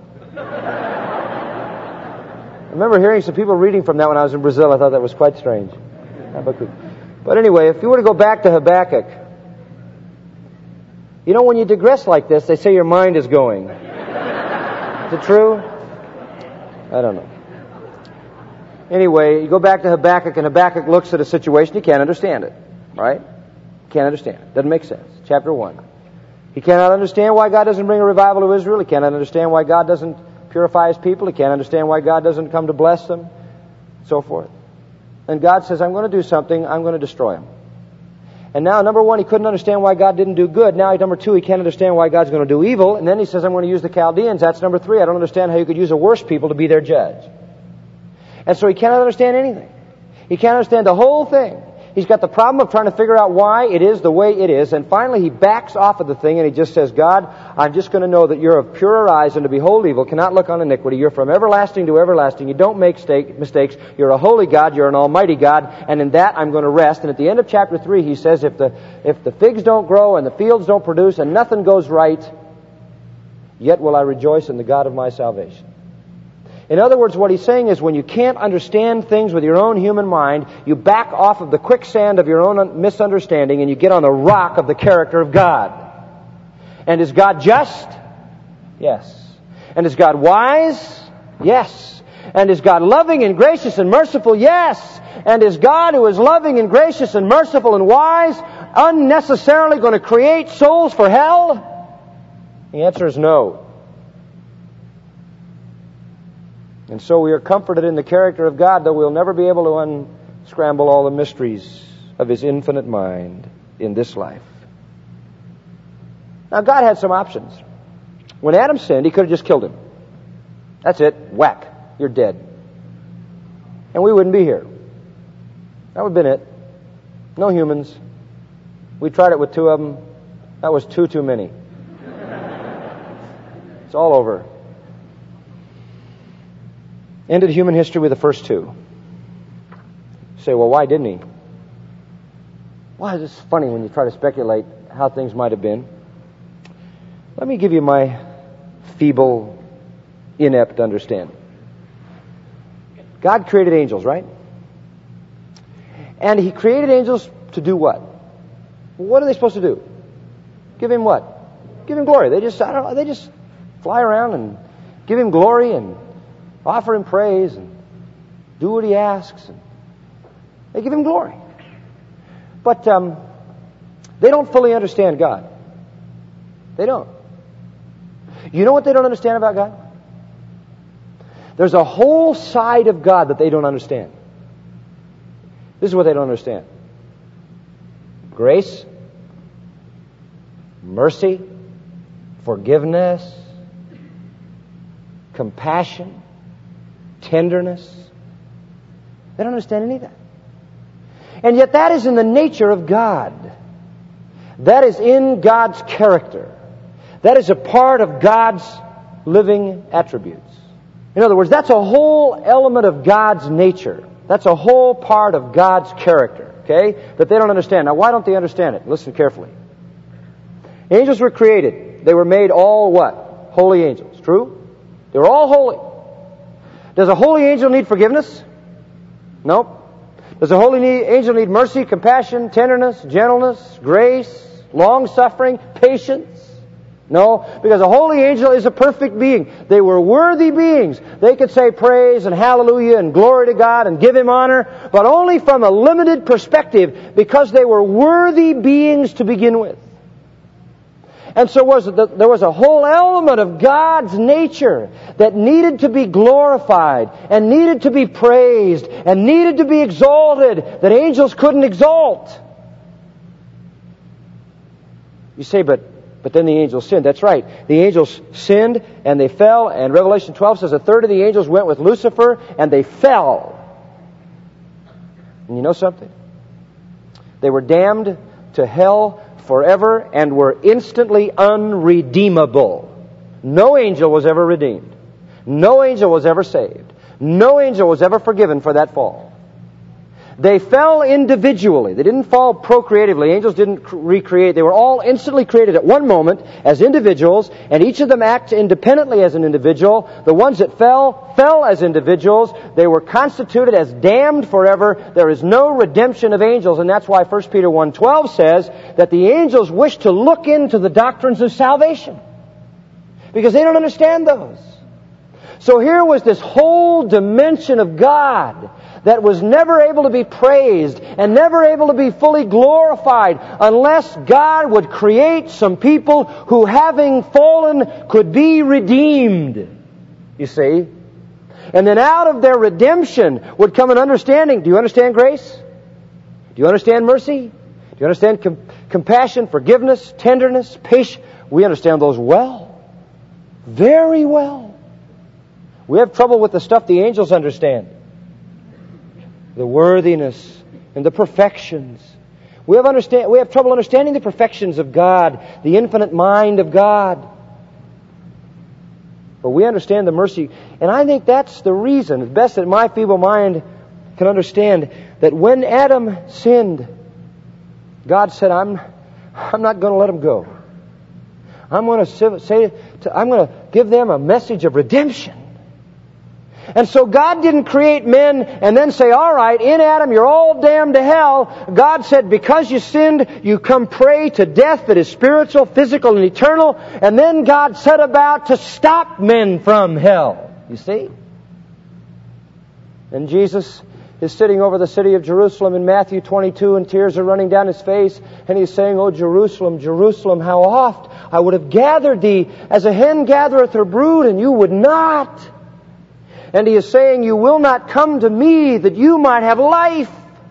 I remember hearing some people reading from that when I was in Brazil. I thought that was quite strange. Habakkuk. But anyway, if you were to go back to Habakkuk, you know, when you digress like this, they say your mind is going. Is it true? I don't know. Anyway, you go back to Habakkuk, and Habakkuk looks at a situation, he can't understand it. Right? Can't understand it. Doesn't make sense. Chapter 1. He cannot understand why God doesn't bring a revival to Israel. He cannot understand why God doesn't purify His people. He can't understand why God doesn't come to bless them. So forth. And God says, I'm going to do something. I'm going to destroy them. And now, number 1, he couldn't understand why God didn't do good. Now, number 2, he can't understand why God's going to do evil. And then he says, I'm going to use the Chaldeans. That's number 3. I don't understand how you could use a worse people to be their judge. And so he cannot understand anything. He can't understand the whole thing. He's got the problem of trying to figure out why it is the way it is. And finally, he backs off of the thing and he just says, God, I'm just going to know that you're of purer eyes and to behold evil, cannot look on iniquity. You're from everlasting to everlasting. You don't make mistakes. You're a holy God. You're an almighty God. And in that, I'm going to rest. And at the end of chapter 3, he says, if the figs don't grow and the fields don't produce and nothing goes right, yet will I rejoice in the God of my salvation. In other words, what he's saying is when you can't understand things with your own human mind, you back off of the quicksand of your own misunderstanding and you get on the rock of the character of God. And is God just? Yes. And is God wise? Yes. And is God loving and gracious and merciful? Yes. And is God, who is loving and gracious and merciful and wise, unnecessarily going to create souls for hell? The answer is no. And so we are comforted in the character of God, though we'll never be able to unscramble all the mysteries of His infinite mind in this life. Now, God had some options. When Adam sinned, He could have just killed him. That's it. Whack. You're dead. And we wouldn't be here. That would have been it. No humans. We tried it with 2 of them. That was too many. It's all over. Ended human history with the first 2. You say, well, why didn't He? Well, it's just funny when you try to speculate how things might have been. Let me give you my feeble, inept understanding. God created angels, right? And He created angels to do what? What are they supposed to do? Give Him what? Give Him glory. They just fly around and give Him glory and offer Him praise. do what He asks. And they give Him glory. But they don't fully understand God. They don't. You know what they don't understand about God? There's a whole side of God that they don't understand. This is what they don't understand. Grace, mercy, forgiveness, compassion, tenderness. They don't understand any of that. And yet that is in the nature of God. That is in God's character. That is a part of God's living attributes. In other words, that's a whole element of God's nature. That's a whole part of God's character, okay, that they don't understand. Now, why don't they understand it? Listen carefully. Angels were created. They were made all what? Holy angels. True? They were all holy. Does a holy angel need forgiveness? Nope. Does a holy angel need mercy, compassion, tenderness, gentleness, grace, long-suffering, patience? No, because a holy angel is a perfect being. They were worthy beings. They could say praise and hallelujah and glory to God and give Him honor, but only from a limited perspective because they were worthy beings to begin with. And so there was a whole element of God's nature that needed to be glorified and needed to be praised and needed to be exalted that angels couldn't exalt. You say, but then the angels sinned. That's right. The angels sinned and they fell, and Revelation 12 says a third of the angels went with Lucifer and they fell. And you know something? They were damned to hell forever and were instantly unredeemable. No angel was ever redeemed. No angel was ever saved. No angel was ever forgiven for that fall. They fell individually. They didn't fall procreatively. Angels didn't recreate. They were all instantly created at one moment as individuals, and each of them acts independently as an individual. The ones that fell as individuals. They were constituted as damned forever. There is no redemption of angels, and that's why 1 Peter 1:12 says that the angels wish to look into the doctrines of salvation, because they don't understand those. So here was this whole dimension of God that was never able to be praised and never able to be fully glorified unless God would create some people who, having fallen, could be redeemed. You see? And then out of their redemption would come an understanding. Do you understand grace? Do you understand mercy? Do you understand compassion, forgiveness, tenderness, patience? We understand those well. Very well. We have trouble with the stuff the angels understand. The worthiness and the perfections. We have trouble understanding the perfections of God, the infinite mind of God. But we understand the mercy. And I think that's the reason, as best that my feeble mind can understand, that when Adam sinned, God said, I'm not going to let him go. I'm going to give them a message of redemption. And so God didn't create men and then say, all right, in Adam you're all damned to hell. God said, because you sinned, you come prey to death that is spiritual, physical, and eternal. And then God set about to stop men from hell. You see? And Jesus is sitting over the city of Jerusalem in Matthew 22, and tears are running down His face. And He's saying, "Oh, Jerusalem, Jerusalem, how oft I would have gathered thee as a hen gathereth her brood, and you would not. And He is saying, you will not come to me that you might have life."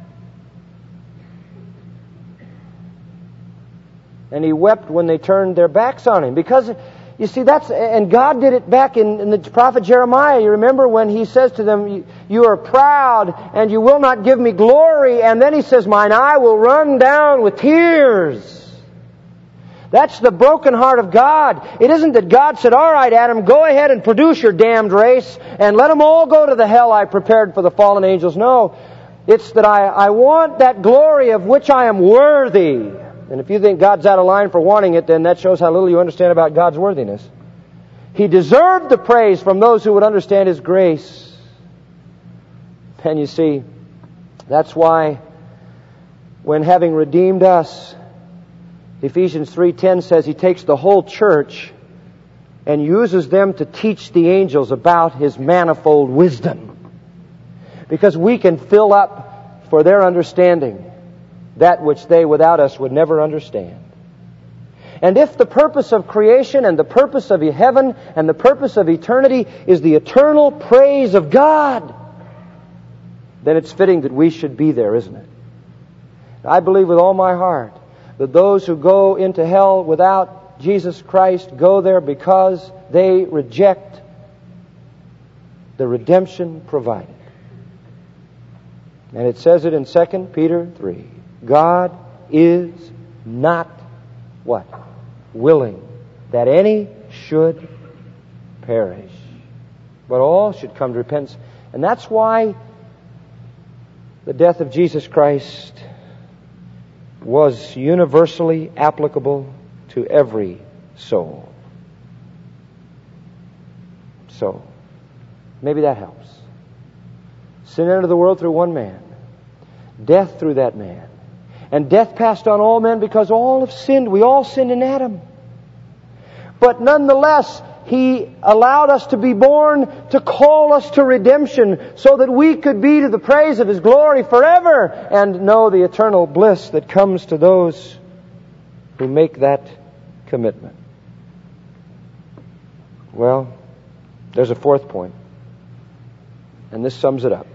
And He wept when they turned their backs on Him. Because, you see, and God did it back in the prophet Jeremiah. You remember when He says to them, you are proud and you will not give me glory. And then He says, mine eye will run down with tears. That's the broken heart of God. It isn't that God said, all right, Adam, go ahead and produce your damned race and let them all go to the hell I prepared for the fallen angels. No, it's that I want that glory of which I am worthy. And if you think God's out of line for wanting it, then that shows how little you understand about God's worthiness. He deserved the praise from those who would understand His grace. And you see, that's why when having redeemed us, Ephesians 3:10 says He takes the whole church and uses them to teach the angels about His manifold wisdom. because we can fill up for their understanding that which they without us would never understand. And if the purpose of creation and the purpose of heaven and the purpose of eternity is the eternal praise of God, then it's fitting that we should be there, isn't it? I believe with all my heart that those who go into hell without Jesus Christ go there because they reject the redemption provided. And it says it in 2 Peter 3. God is not what? Willing that any should perish, but all should come to repentance. And that's why the death of Jesus Christ was universally applicable to every soul. So, maybe that helps. Sin entered the world through one man. Death through that man. And death passed on all men because all have sinned. We all sinned in Adam. But nonetheless, He allowed us to be born to call us to redemption so that we could be to the praise of His glory forever and know the eternal bliss that comes to those who make that commitment. Well, there's a fourth point, and this sums it up.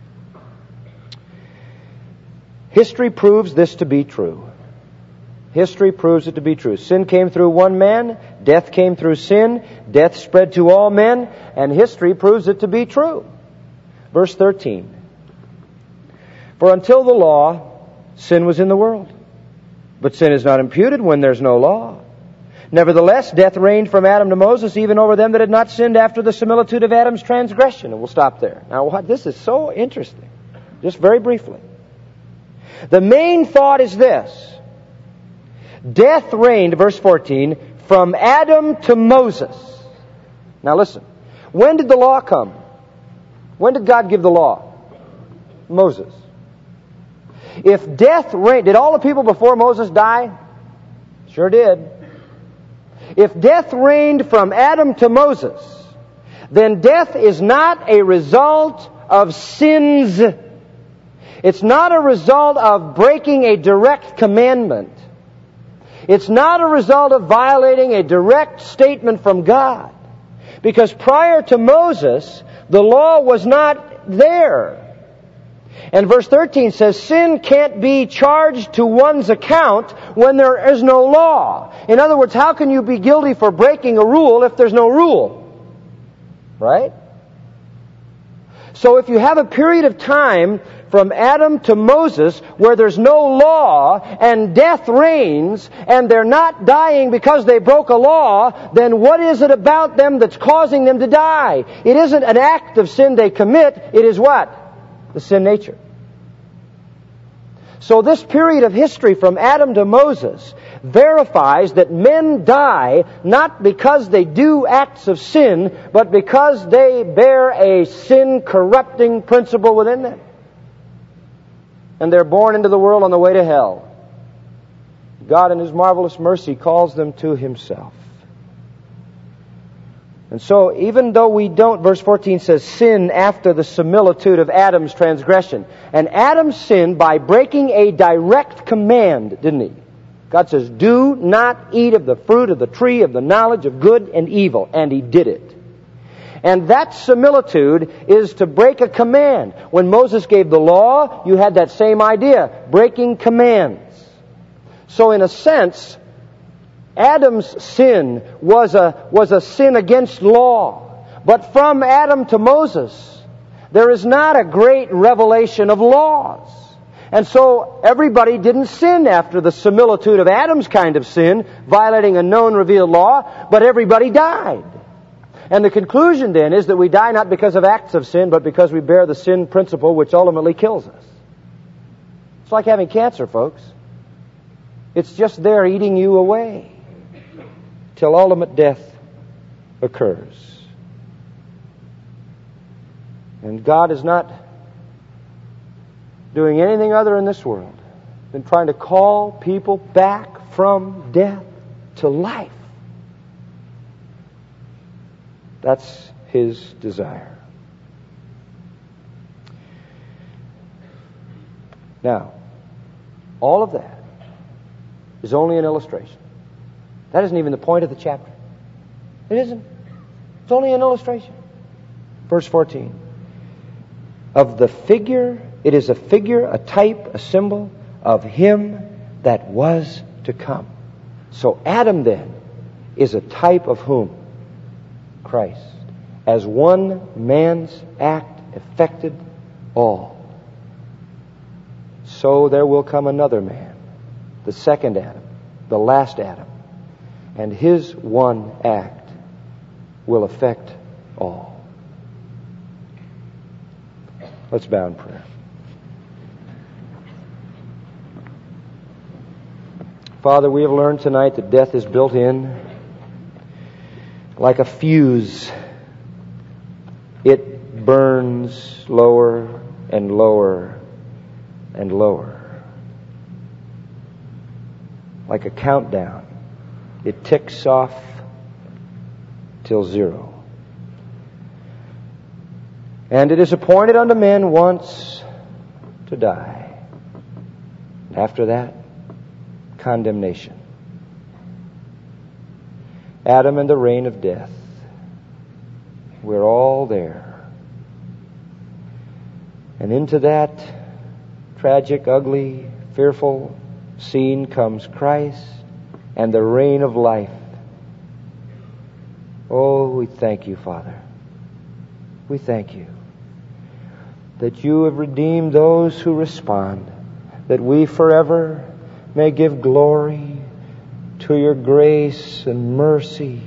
History proves this to be true. History proves it to be true. Sin came through one man, death came through sin, death spread to all men, and history proves it to be true. Verse 13. For until the law, sin was in the world. But sin is not imputed when there's no law. Nevertheless, death reigned from Adam to Moses, even over them that had not sinned after the similitude of Adam's transgression. And we'll stop there. Now, this is so interesting. Just very briefly. The main thought is this. Death reigned, verse 14, from Adam to Moses. Now listen. When did the law come? When did God give the law? Moses. If death reigned, did all the people before Moses die? Sure did. If death reigned from Adam to Moses, then death is not a result of sins. It's not a result of breaking a direct commandment. It's not a result of violating a direct statement from God. Because prior to Moses, the law was not there. And verse 13 says, sin can't be charged to one's account when there is no law. In other words, how can you be guilty for breaking a rule if there's no rule? Right? So if you have a period of time from Adam to Moses where there's no law and death reigns and they're not dying because they broke a law, then what is it about them that's causing them to die? It isn't an act of sin they commit. It is what? The sin nature. So this period of history from Adam to Moses verifies that men die not because they do acts of sin, but because they bear a sin-corrupting principle within them. And they're born into the world on the way to hell. God in His marvelous mercy calls them to Himself. And so, even though we don't, verse 14 says, sin after the similitude of Adam's transgression. And Adam sinned by breaking a direct command, didn't he? God says, do not eat of the fruit of the tree of the knowledge of good and evil. And he did it. And that similitude is to break a command. When Moses gave the law, you had that same idea, breaking commands. So in a sense, Adam's sin was a sin against law. But from Adam to Moses, there is not a great revelation of laws. And so everybody didn't sin after the similitude of Adam's kind of sin, violating a known revealed law, but everybody died. And the conclusion then is that we die not because of acts of sin, but because we bear the sin principle which ultimately kills us. It's like having cancer, folks. It's just there eating you away till ultimate death occurs. And God is not doing anything other in this world than trying to call people back from death to life. That's His desire. Now, all of that is only an illustration. That isn't even the point of the chapter. It isn't. It's only an illustration. Verse 14. Of the figure, it is a figure, a type, a symbol of Him that was to come. So Adam then is a type of whom? Christ. As one man's act affected all, so there will come another man, the second Adam, the last Adam, and his one act will affect all. Let's bow in prayer. Father, we have learned tonight that death is built in like a fuse. It burns lower and lower and lower. Like a countdown. It ticks off till zero. And it is appointed unto men once to die. After that, condemnation. Adam and the reign of death. We're all there. And into that tragic, ugly, fearful scene comes Christ and the reign of life. Oh, we thank you, Father. We thank you that you have redeemed those who respond, that we forever may give glory to your grace and mercy.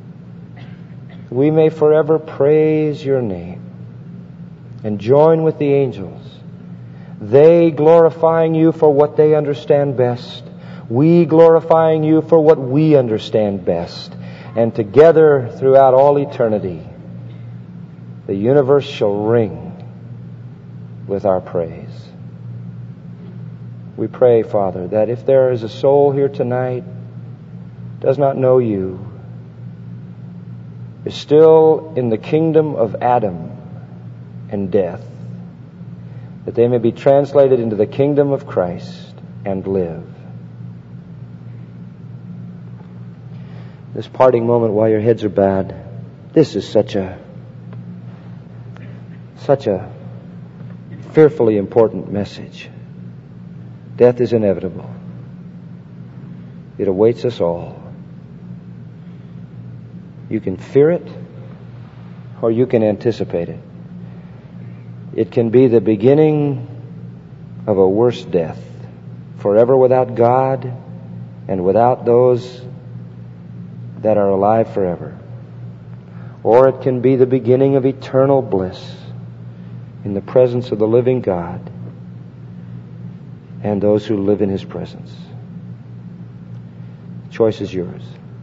We may forever praise your name and join with the angels, they glorifying you for what they understand best, we glorifying you for what we understand best, and together throughout all eternity the universe shall ring with our praise. We pray, Father, that if there is a soul here tonight does not know you, is still in the kingdom of Adam and death, that they may be translated into the kingdom of Christ and live. This parting moment while your heads are bowed, this is such a fearfully important message. Death is inevitable. It awaits us all. You can fear it, or you can anticipate it. It can be the beginning of a worse death, forever without God and without those that are alive forever. Or it can be the beginning of eternal bliss in the presence of the living God and those who live in His presence. The choice is yours.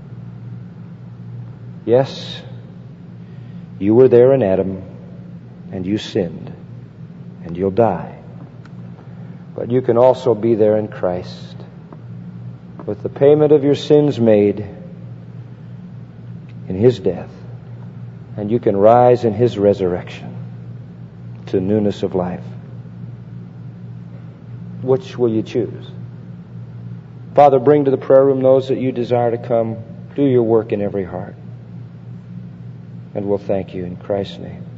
Yes, you were there in Adam, and you sinned, and you'll die. But you can also be there in Christ, with the payment of your sins made in His death, and you can rise in His resurrection to newness of life. Which will you choose? Father, bring to the prayer room those that you desire to come. Do your work in every heart. And we'll thank you in Christ's name.